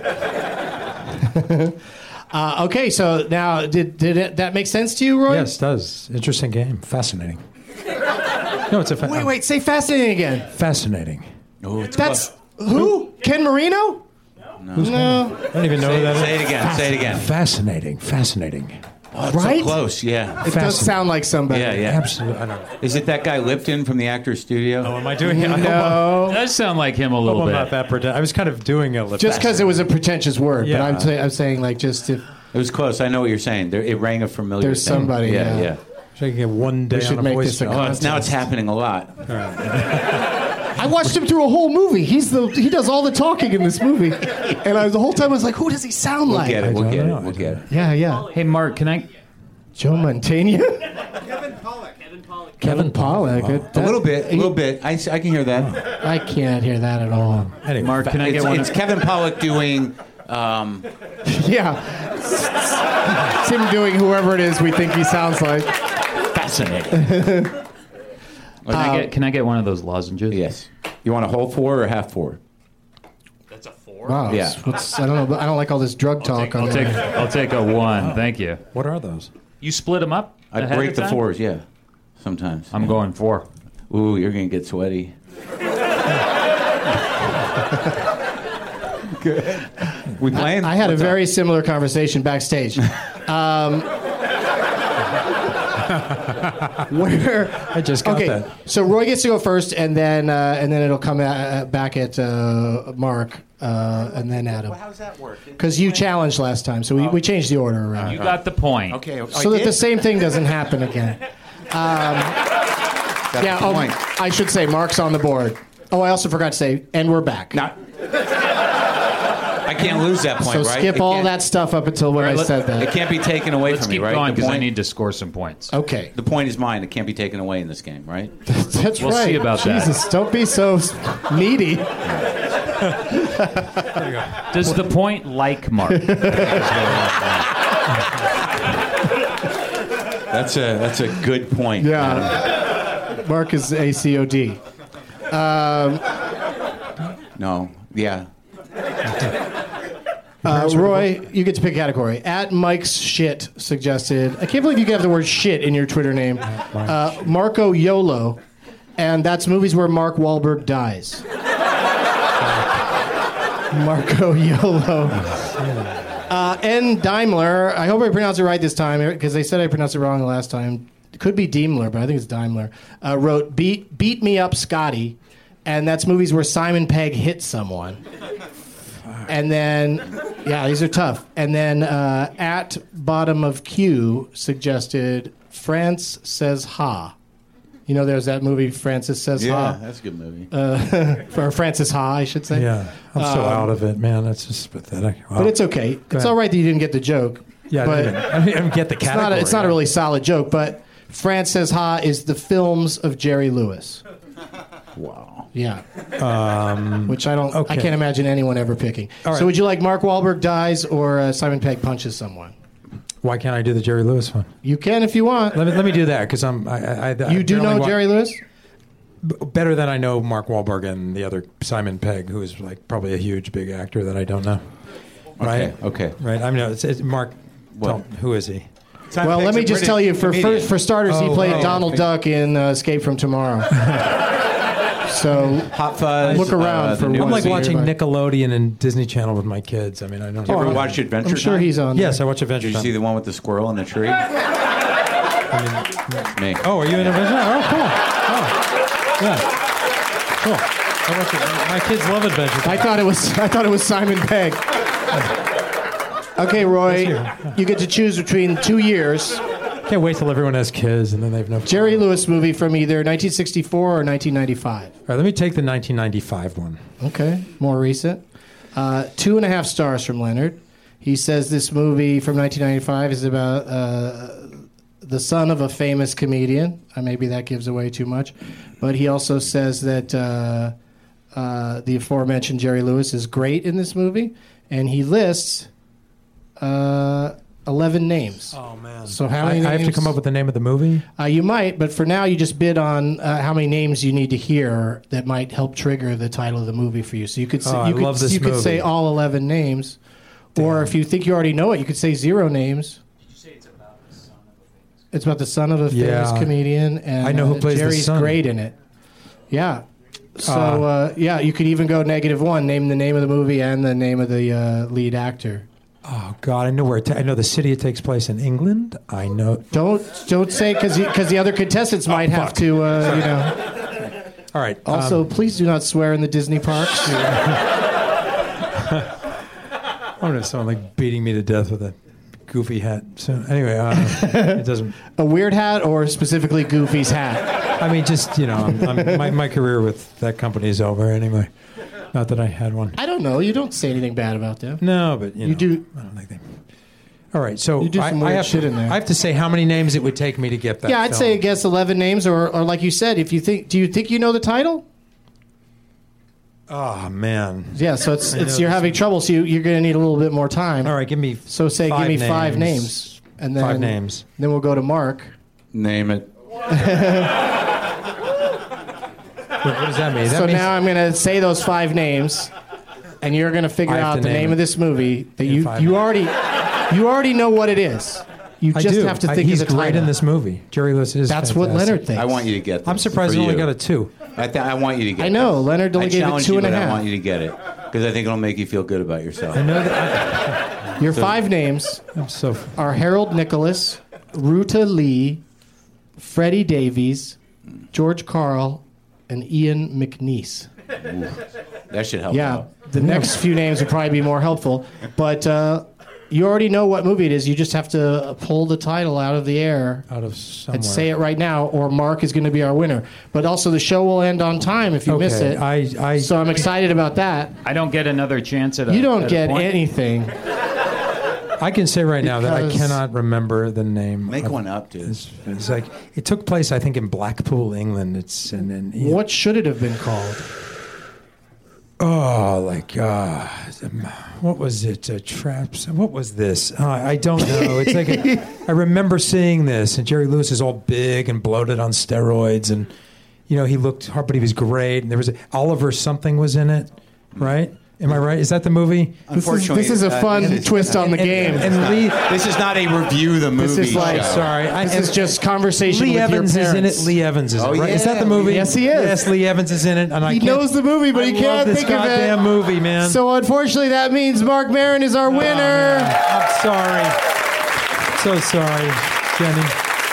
uh, okay, so now did did it, that make sense to you, Roy? Yes, it does. Interesting game. Fascinating. No, it's a. Fa- wait, wait. Say fascinating again. Fascinating. Oh, it's That's close. Who? Ken Marino? No. No. I don't even know Say, who that is. say it again. Say it again. Fascinating. Fascinating. Oh, it's Right? so close. Yeah. It does sound like somebody. Yeah, yeah. Absolutely. I don't know. Is it that guy Lipton from the Actors Studio? Oh, am I doing it? No. It does sound like him a little I'm bit. not that pretend. I was kind of doing a lip. Just because it was a pretentious word, Yeah. but I'm, t- I'm saying like just if It was close. I know what you're saying. There, it rang a familiar. There's thing. somebody, Yeah, yeah. yeah. So I can get one day We should on a make voice this a job. Oh, it's, now it's happening a lot. I watched him through a whole movie. He's the he does all the talking in this movie, and I was the whole time I was like, who does he sound We'll like? get it. We'll I get don't it. know. We'll get it. Yeah, yeah. Hey, Mark, can I? Joe Mantegna. Kevin Pollak. Kevin Pollak. Kevin Pollak. Wow. It- A little bit. A he- little bit. I, I can hear that. I can't hear that at all. Anyway, Mark, can I It's, get one? it's Kevin Pollak doing. Um, Yeah. It's him doing whoever it is we think he sounds like. fascinating. Can I get? Can I get one of those lozenges? Yes. You want a whole four or half four? That's a four. Wow. Yeah. What's, I don't know. But I don't like all this drug talk on I'll there. take. I'll take a one. Thank you. what are those? You split them up. I ahead break of the time? fours. Yeah. Sometimes. I'm going four. Ooh, you're gonna get sweaty. Good. We playing? I had What's a up? very similar conversation backstage. Um, Where I just got okay, that. so Roy gets to go first, and then uh, and then it'll come at, back at uh, Mark, uh, and then Adam. Well, how's that work? Because you challenged last time, so we, we changed the order around. You got the point. Okay. So that the same thing doesn't happen again. Um, yeah, oh, I should say Mark's on the board. Oh, I also forgot to say, and we're back. Not. I can't lose that point, so right? skip It all can't- that stuff up until when Right, I let- said that. It can't be taken away Let's from me, keep right? going The because I point- need to score some points. Okay. The point is mine. It can't be taken away in this game, right? That's We'll right. see about that. Jesus, don't be so needy. Does the point like Mark? That's a that's a good point. Yeah. Mark is A C O D. Um, No. Yeah. uh, Roy, you get to pick a category. At Mike's shit suggested. I can't believe you can have the word shit in your Twitter name. Uh, Marco YOLO, and that's movies where Mark Wahlberg dies. Marco YOLO. Uh, N. Daimler, I hope I pronounced it right this time, because they said I pronounced it wrong the last time. It could be Daimler, but I think it's Daimler. Uh, wrote, Beat, Beat Me Up, Scotty. And that's movies where Simon Pegg hits someone. And then, yeah, these are tough. And then uh, at bottom of Q suggested France Says Ha. You know, there's that movie, Francis Says Yeah, Ha. that's a good movie. Uh, or Francis Ha, I should say. Yeah, I'm so Um, out of it, man. That's just pathetic. Wow. But it's okay. It's ahead. all right that you didn't get the joke. Yeah, I but didn't, I didn't get the it's not, category. a, it's not a really solid joke, but France Says Ha is the films of Jerry Lewis. Wow. Yeah. Um, Which I don't, okay. I can't imagine anyone ever picking. All right. So would you like Mark Wahlberg dies or uh, Simon Pegg punches someone? Why can't I do the Jerry Lewis one? You can if you want. Let me let me do that because I'm. I, I, I You do barely know wa- Jerry Lewis? b- better than I know Mark Wahlberg and the other Simon Pegg, who is like probably a huge big actor that I don't know. Right? Okay. Okay. Right. I mean, no, it's, it's Mark. What? Tell, who is he? Simon Well, Pegg's let me a just British tell you, for, for, comedian. for starters, he Oh, played oh, Donald okay. Duck in uh, Escape from Tomorrow. So Hot Fuzz. Look around uh, for the new I'm one like see one. watching everybody. Nickelodeon and Disney Channel with my kids. I mean, I don't. You ever Oh, watch Adventure I'm sure Time? he's on there. Yes, I watch Adventure Did you Time. see the one with the squirrel in the tree? Me. Oh, are you in Adventure? Oh, cool. Oh, yeah. Cool. I watch it. My kids love Adventure Time. I thought it was I thought it was Simon Pegg. Okay, Roy, you get to choose between two years. Can't wait till everyone has kids and then they've no. Jerry Lewis movie from either nineteen sixty-four or nineteen ninety-five. All right, let me take the nineteen ninety-five one. Okay, more recent. Uh, two and a half stars from Leonard. He says this movie from nineteen ninety-five is about uh, the son of a famous comedian. Uh, maybe that gives away too much. But he also says that uh, uh, the aforementioned Jerry Lewis is great in this movie. And he lists uh, eleven names. Oh man! So how many I, I have to names? come up with the name of the movie. Uh, you might, but for now you just bid on uh, how many names you need to hear that might help trigger the title of the movie for you. So you could say, Oh, I you could, love this you could say movie. all eleven names, or if you think you already know it, you could say zero names. Did you say it's about the son of a famous? It's about the son of a famous Yeah. comedian, and I know who uh, plays the Jerry's son. great in it. Yeah. So Uh, uh, yeah, you could even go negative one. Name the name of the movie and the name of the uh, lead actor. Oh God, I know where. It ta- I know the city it takes place in England. I know. Don't don't say because because the other contestants might have fuck. to uh, you know. All right. Also, um, please do not swear in the Disney parks. I wonder if someone like beating me to death with a goofy hat. So anyway, uh, it doesn't. A weird hat or specifically Goofy's hat? I mean, just you know, I'm, I'm, my my career with that company is over anyway. Not that I had one. I don't know. You don't say anything bad about them. No, but you, You know, do- I don't think they. All right, so You do I, some I weird have shit to, in there. I have to say how many names it would take me to get that. Yeah, I'd film. say guess eleven names, or, or like you said, if you think, do you think you know the title? Oh man. Yeah, so it's I it's know you're this having trouble, so you, you're going to need a little bit more time. All right, give me. So say, five give me five names. names, and then Five names. Then we'll go to Mark. Name it. What, what does that mean? That so means, now I'm going to say those five names, and you're going to figure I have out to the name name it. of this movie that Yeah, you five you names. already you already know what it is. You I just do. have to I- think he's of the great title. in this movie. Jerry Lewis is. That's what fantastic. Leonard thinks. I want you to get this. I'm surprised for I only you. got a two. I, th- I want you to get I know, this. Leonard only I gave it challenge two you, and a but half. I want you to get it because I think it'll make you feel good about yourself. I know that. Your five names I, I'm so. are Harold Nicholas, Ruta Lee, Freddie Davies, George Carl, and Ian McNeice. That should help. Yeah, out. the next few names would probably be more helpful. But uh, you already know what movie it is. You just have to pull the title out of the air Out of somewhere. and say it right now, or Mark is going to be our winner. But also, the show will end on time if you Okay, miss it. I, I, so I'm excited about that. I don't get another chance at a You don't at a get point? anything. I can say right now that I Because- cannot remember the name. Make of- one up, dude. It's, it's like it took place, I think, in Blackpool, England. It's and then you know, What should it have been called? oh, like uh, what was it? Uh, traps. What was this? Uh, I don't know. It's like a, I remember seeing this, and Jerry Lewis is all big and bloated on steroids, and you know he looked hard, but he was great. And there was a, Oliver something was in it, right? Am I right? Is that the movie? This is, Unfortunately, this is a uh, fun it is- twist on the And- game. And, and Lee, This is not a review the movie. This is like, show. sorry, I, this and is just conversation Lee with Evans your is in parents. it. Lee Evans is Oh, in it, right? Is that yeah. the movie? Yes, he is. Yes, Lee Evans is in it, and I He can't, knows the movie, but I he love can't this think of it. goddamn movie, man. So unfortunately, that means Mark Maron is our winner. I'm sorry. So sorry, Jenny.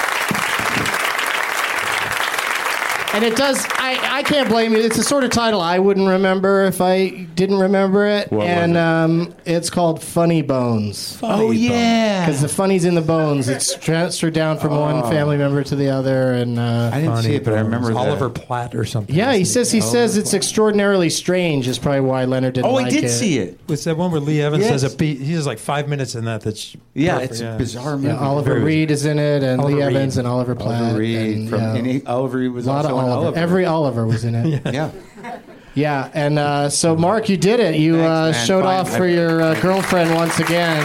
And it does. I, I can't blame you. It's the sort of title I wouldn't remember if I didn't remember it. What was and it? Um, it's called Funny Bones. Oh yeah. Because the funny's in the bones. It's transferred down from one family member to the other, and uh, I didn't see it, but I remember the- Oliver Platt or something. yeah, he says he says it's extraordinarily strange. Is probably why Leonard didn't Oh, I like did it. see it. It's that one where Lee Evans Yes. says a beat. He has like five minutes in that. That's Yeah, perfect, it's a bizarre movie. Yeah, Oliver Very- Reed is in it, and Oliver Lee Reed. Evans and Oliver Platt. Oliver Reed and, from yeah, and he, Oliver Reed was a lot of also in Oliver. Oliver. Every Oliver was in it. yeah. Yeah, and uh, so Mark, you did it. You Thanks, uh, man. showed Fine. off for I- your uh, girlfriend once again.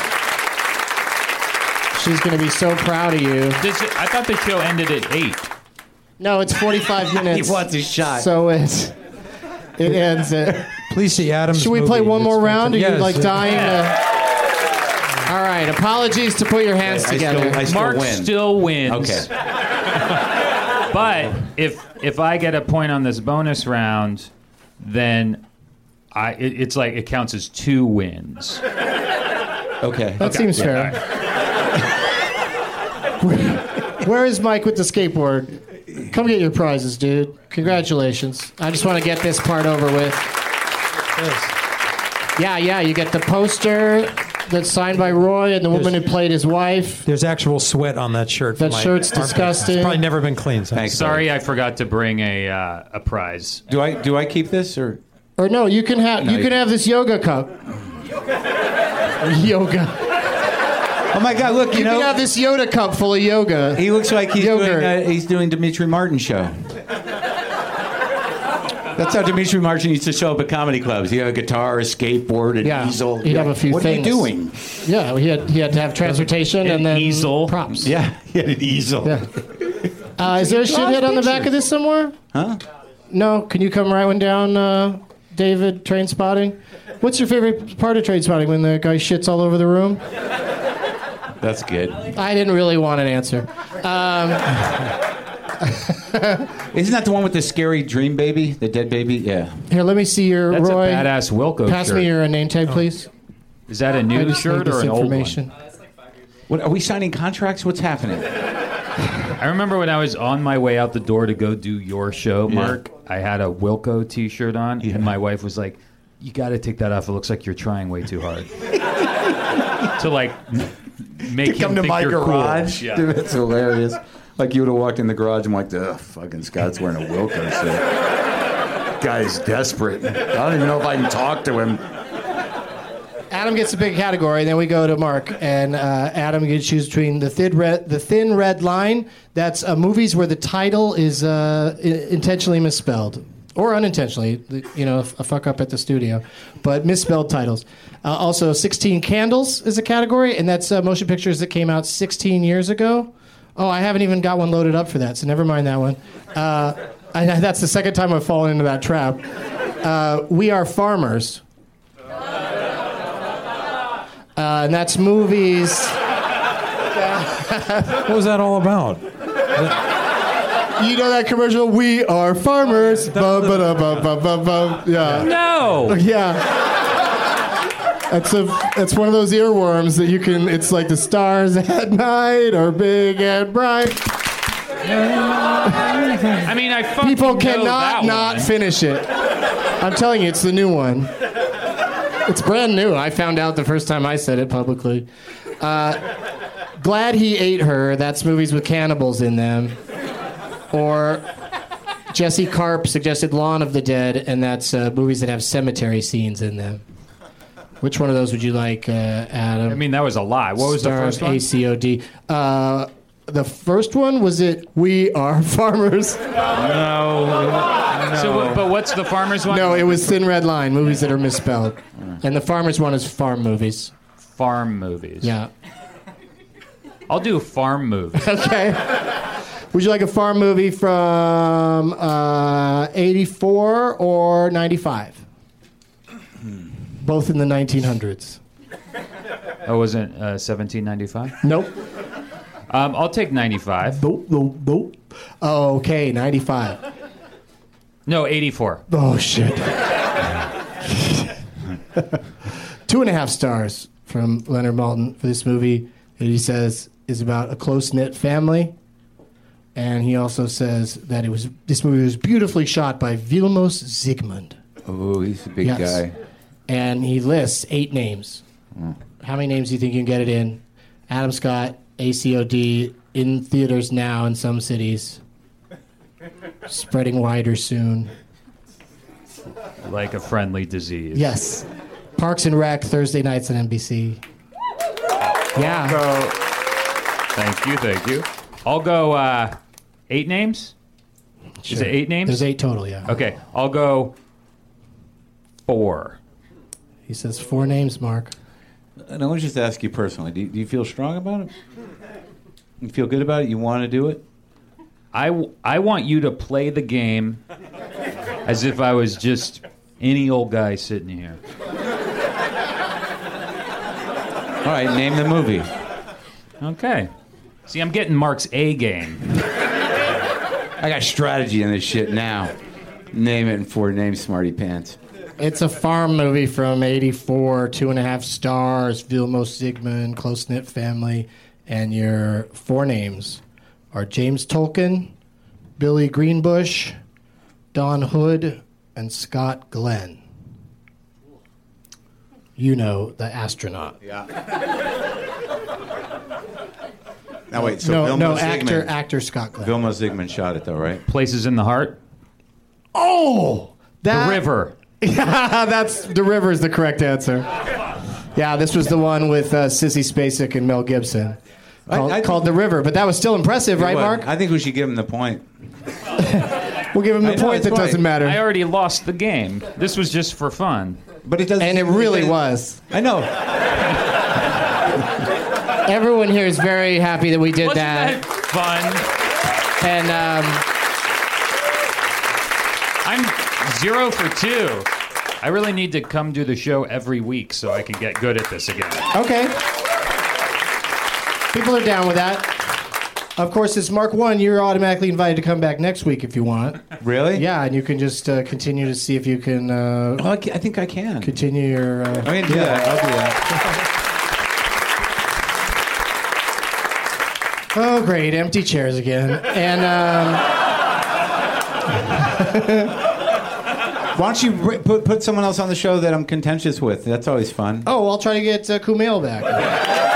She's going to be so proud of you. This, I thought the show ended at eight. No, it's forty-five minutes. He wants a shot. So it's it ends at. Please see Adam's Should we play movie. one more It's round? Are fantastic. you like Yes. dying to? All right. Apologies to put your hands I together. still, I still Mark win. still wins. Okay. But if if I get a point on this bonus round, then I it, it's like it counts as two wins. Okay. That seems fair. Where is Mike with the skateboard? Come get your prizes, dude. Congratulations. I just want to get this part over with. Yeah, yeah, you get the poster that's signed by Roy and the woman who played his wife. There's actual sweat on that shirt. That from my shirt's armpit. disgusting. It's probably never been cleaned. So. Thanks. Sorry, I forgot to bring a uh, a prize. Do I do I keep this or? Or no, you can have No, you you- can have this yoga cup. Yoga. Oh my God! Look, you, You know can have this Yoda cup full of yoga. he looks like he's Yogurt. doing uh, he's doing Dimitri Martin show. That's how Dimitri Martin used to show up at comedy clubs. He had a guitar, a skateboard, an Yeah, easel. he'd have a few what things. are you doing? Yeah, he had he had to have transportation An and then easel. props. Yeah, he had an easel. Yeah. Uh, is there a shithead on the back of this somewhere? Huh? No. Can you come right one down, uh, David? Train spotting. What's your favorite part of train spotting? When the guy shits all over the room? That's good. I didn't really want an answer. Um, Isn't that the one with the scary dream baby, the dead baby? Yeah. here, let me see your That's Roy. a badass Wilco Pass shirt. me your uh, name tag, please. Is that a I new just need shirt this or an old one? information. What are we signing contracts? What's happening? I remember when I was on my way out the door to go do your show, Mark. I had a Wilco T-shirt on, and my wife was like, "You got to take that off. It looks like you're trying way too hard." to like m- make him Come to think my you're garage. Cool. Yeah. Dude, that's hilarious. Like you would have walked in the garage and I'm like, ugh, fucking Scott's wearing a Wilco shirt. Guy's desperate. I don't even know if I can talk to him. Adam gets a big category, and then we go to Mark. And uh, Adam gets to choose between the thin red, the thin red line. That's uh, movies where the title is uh, I- intentionally misspelled or unintentionally. You know, a fuck up at the studio, but misspelled titles. Uh, also, sixteen Candles is a category, and that's uh, motion pictures that came out sixteen years ago. Oh, I haven't even got one loaded up for that, so never mind that one. Uh, I, that's the second time I've fallen into that trap. Uh, We Are Farmers. Uh, and that's movies. What was that all about? You know that commercial? We are farmers. Bum, ba-da, bum, bum, bum, bum. Yeah. No. Yeah. It's a. It's one of those earworms that you can. It's like the stars at night are big and bright. I mean, I fucking People know cannot that not one. finish it. I'm telling you, it's the new one. It's brand new. I found out the first time I said it publicly. Uh, Glad He Ate Her. That's movies with cannibals in them. Or Jesse Karp suggested Lawn of the Dead, and that's uh, movies that have cemetery scenes in them. Which one of those would you like, uh, Adam? I mean, that was a lie. What was the Star first of one? A C O D. Uh, the first one, was it We Are Farmers? No. no. So, but what's the farmer's one? No, it was Thin Red Line, movies that are misspelled. And the farmer's one is farm movies. Farm movies. Yeah. I'll do farm movies. Okay. Would you like a farm movie from uh, eighty-four or ninety-five? Both in the nineteen hundreds. Oh, wasn't uh, seventeen ninety-five? Nope. Um, I'll take ninety-five. Nope, nope, nope. Okay, ninety-five. No, eighty-four. Oh, shit. Two and a half stars from Leonard Maltin for this movie that he says is about a close-knit family. And he also says that it was this movie was beautifully shot by Vilmos Zsigmond. Oh, he's a big Yes. guy. And he lists eight names. Mm. How many names do you think you can get it in? Adam Scott, A C O D, in theaters now in some cities. Spreading wider soon. Like a friendly disease. Yes. Parks and Rec, Thursday nights on N B C. Yeah. Go. Thank you, thank you. I'll go uh, eight names? Sure. Is it eight names? There's eight total, yeah. Okay, I'll go four. He says four names, Mark. And I want to just ask you personally, do you, do you feel strong about it? You feel good about it? You want to do it? I, w- I want you to play the game as if I was just any old guy sitting here. All right, name the movie. Okay. See, I'm getting Mark's A game. I got strategy in this shit now. Name it in four names, smarty pants. It's a farm movie from eighty-four, two and a half stars, Vilmos Zsigmond, close-knit family, and your four names are James Tolkien, Billy Greenbush, Don Hood, and Scott Glenn. You know, the astronaut. Yeah. Now wait, so no, Vilmos no, Zsigmond, actor, actor Scott Glenn. Vilmos Zsigmond shot it, though, right? Places in the Heart. Oh! That, The River. Yeah, that's The River is the correct answer. Yeah, this was the one with uh, Sissy Spacek and Mel Gibson. Called, I- I- called The River, but that was still impressive, right, What? Mark? I think we should give him the point. We'll give him the I know, point it's that right. doesn't matter. I already lost the game. This was just for fun. But it doesn't. And it really was. I know. Everyone here is very happy that we did Wasn't that. that fun? And um, I'm zero for two. I really need to come do the show every week so I can get good at this again. okay. People are down with that. Of course, it's Mark one. You're automatically invited to come back next week if you want. Really? Yeah, and you can just uh, continue to see if you can uh, Oh, I, ca- I think I can. continue your... Uh, I'm going to do that. I'll do that. Oh, great. Empty chairs again. And um, Why don't you br- put, put someone else on the show that I'm contentious with? That's always fun. oh, I'll try to get uh, Kumail back.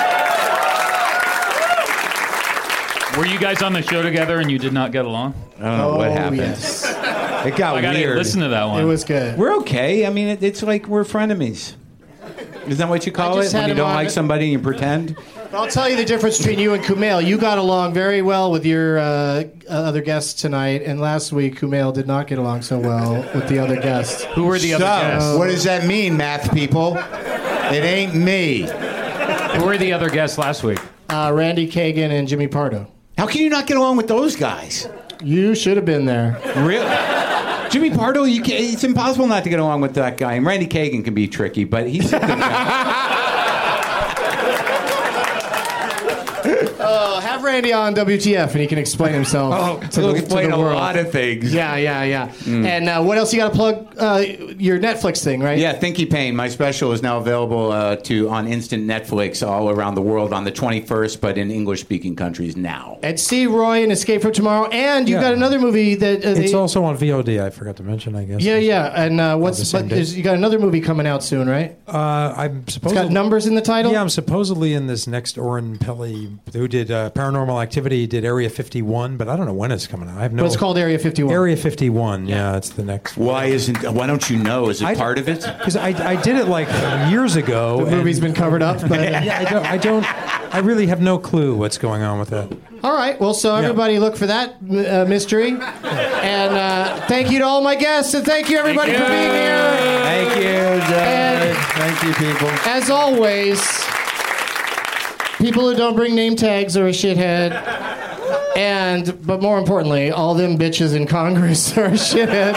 Were you guys on the show together and you did not get along? I don't know what Oh, happened. yes. It got I gotta weird. listen to that one. It was good. We're okay. I mean, it, it's like we're frenemies. Isn't that what you call I it? just When had you him don't on like it. somebody and you pretend? I'll tell you the difference between you and Kumail. You got along very well with your uh, other guests tonight, and last week Kumail did not get along so well with the other guests. Who were the other So, guests? what does that mean, math people? It ain't me. Who were the other guests last week? Uh, Randy Kagan and Jimmy Pardo. How can you not get along with those guys? You should have been there. Really? Jimmy Pardo, you can, it's impossible not to get along with that guy. And Randy Kagan can be tricky, but he's a good guy. Oh, have Randy on W T F, and he can explain himself Oh, to, he'll the, explain to the a world. lot of things. Yeah, yeah, yeah. And uh, what else you got to plug? Uh, your Netflix thing, right? Yeah, Thinky Pain. My special is now available uh, to on instant Netflix all around the world on the twenty-first, but in English-speaking countries now. And see Roy and Escape from Tomorrow, and you Yeah. got another movie that uh, It's they- also on V O D. I forgot to mention. I guess. Yeah, yeah. And uh, the what's same but day. there's- you got another movie coming out soon, right? Uh, I'm It's supposedly. got numbers in the title. Yeah, I'm supposedly in this next Oren Peli, who did uh, Paranormal Activity, did Area fifty-one, but I don't know when it's coming out. I have no. But it's called Area fifty-one. Area fifty-one. Yeah, it's the next. Why isn't? Why don't you know? Is it I- part of it? Because I, I did it like years ago. The and- movie's been covered up, but Yeah, I don't, I don't. I really have no clue what's going on with that. all right. Well, so everybody look for that uh, mystery. And uh, thank you to all my guests, and thank you everybody for being here. Thank you, Judge. And- Thank you, people. As always, people who don't bring name tags are a shithead. And, but more importantly, all them bitches in Congress are a shithead.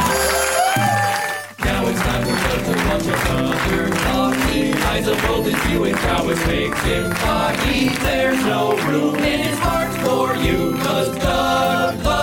Now it's time for us to watch another talkie. Eyes of golden hue and prowess makes him cocky. There's no room in his heart for you, 'cause Doug loves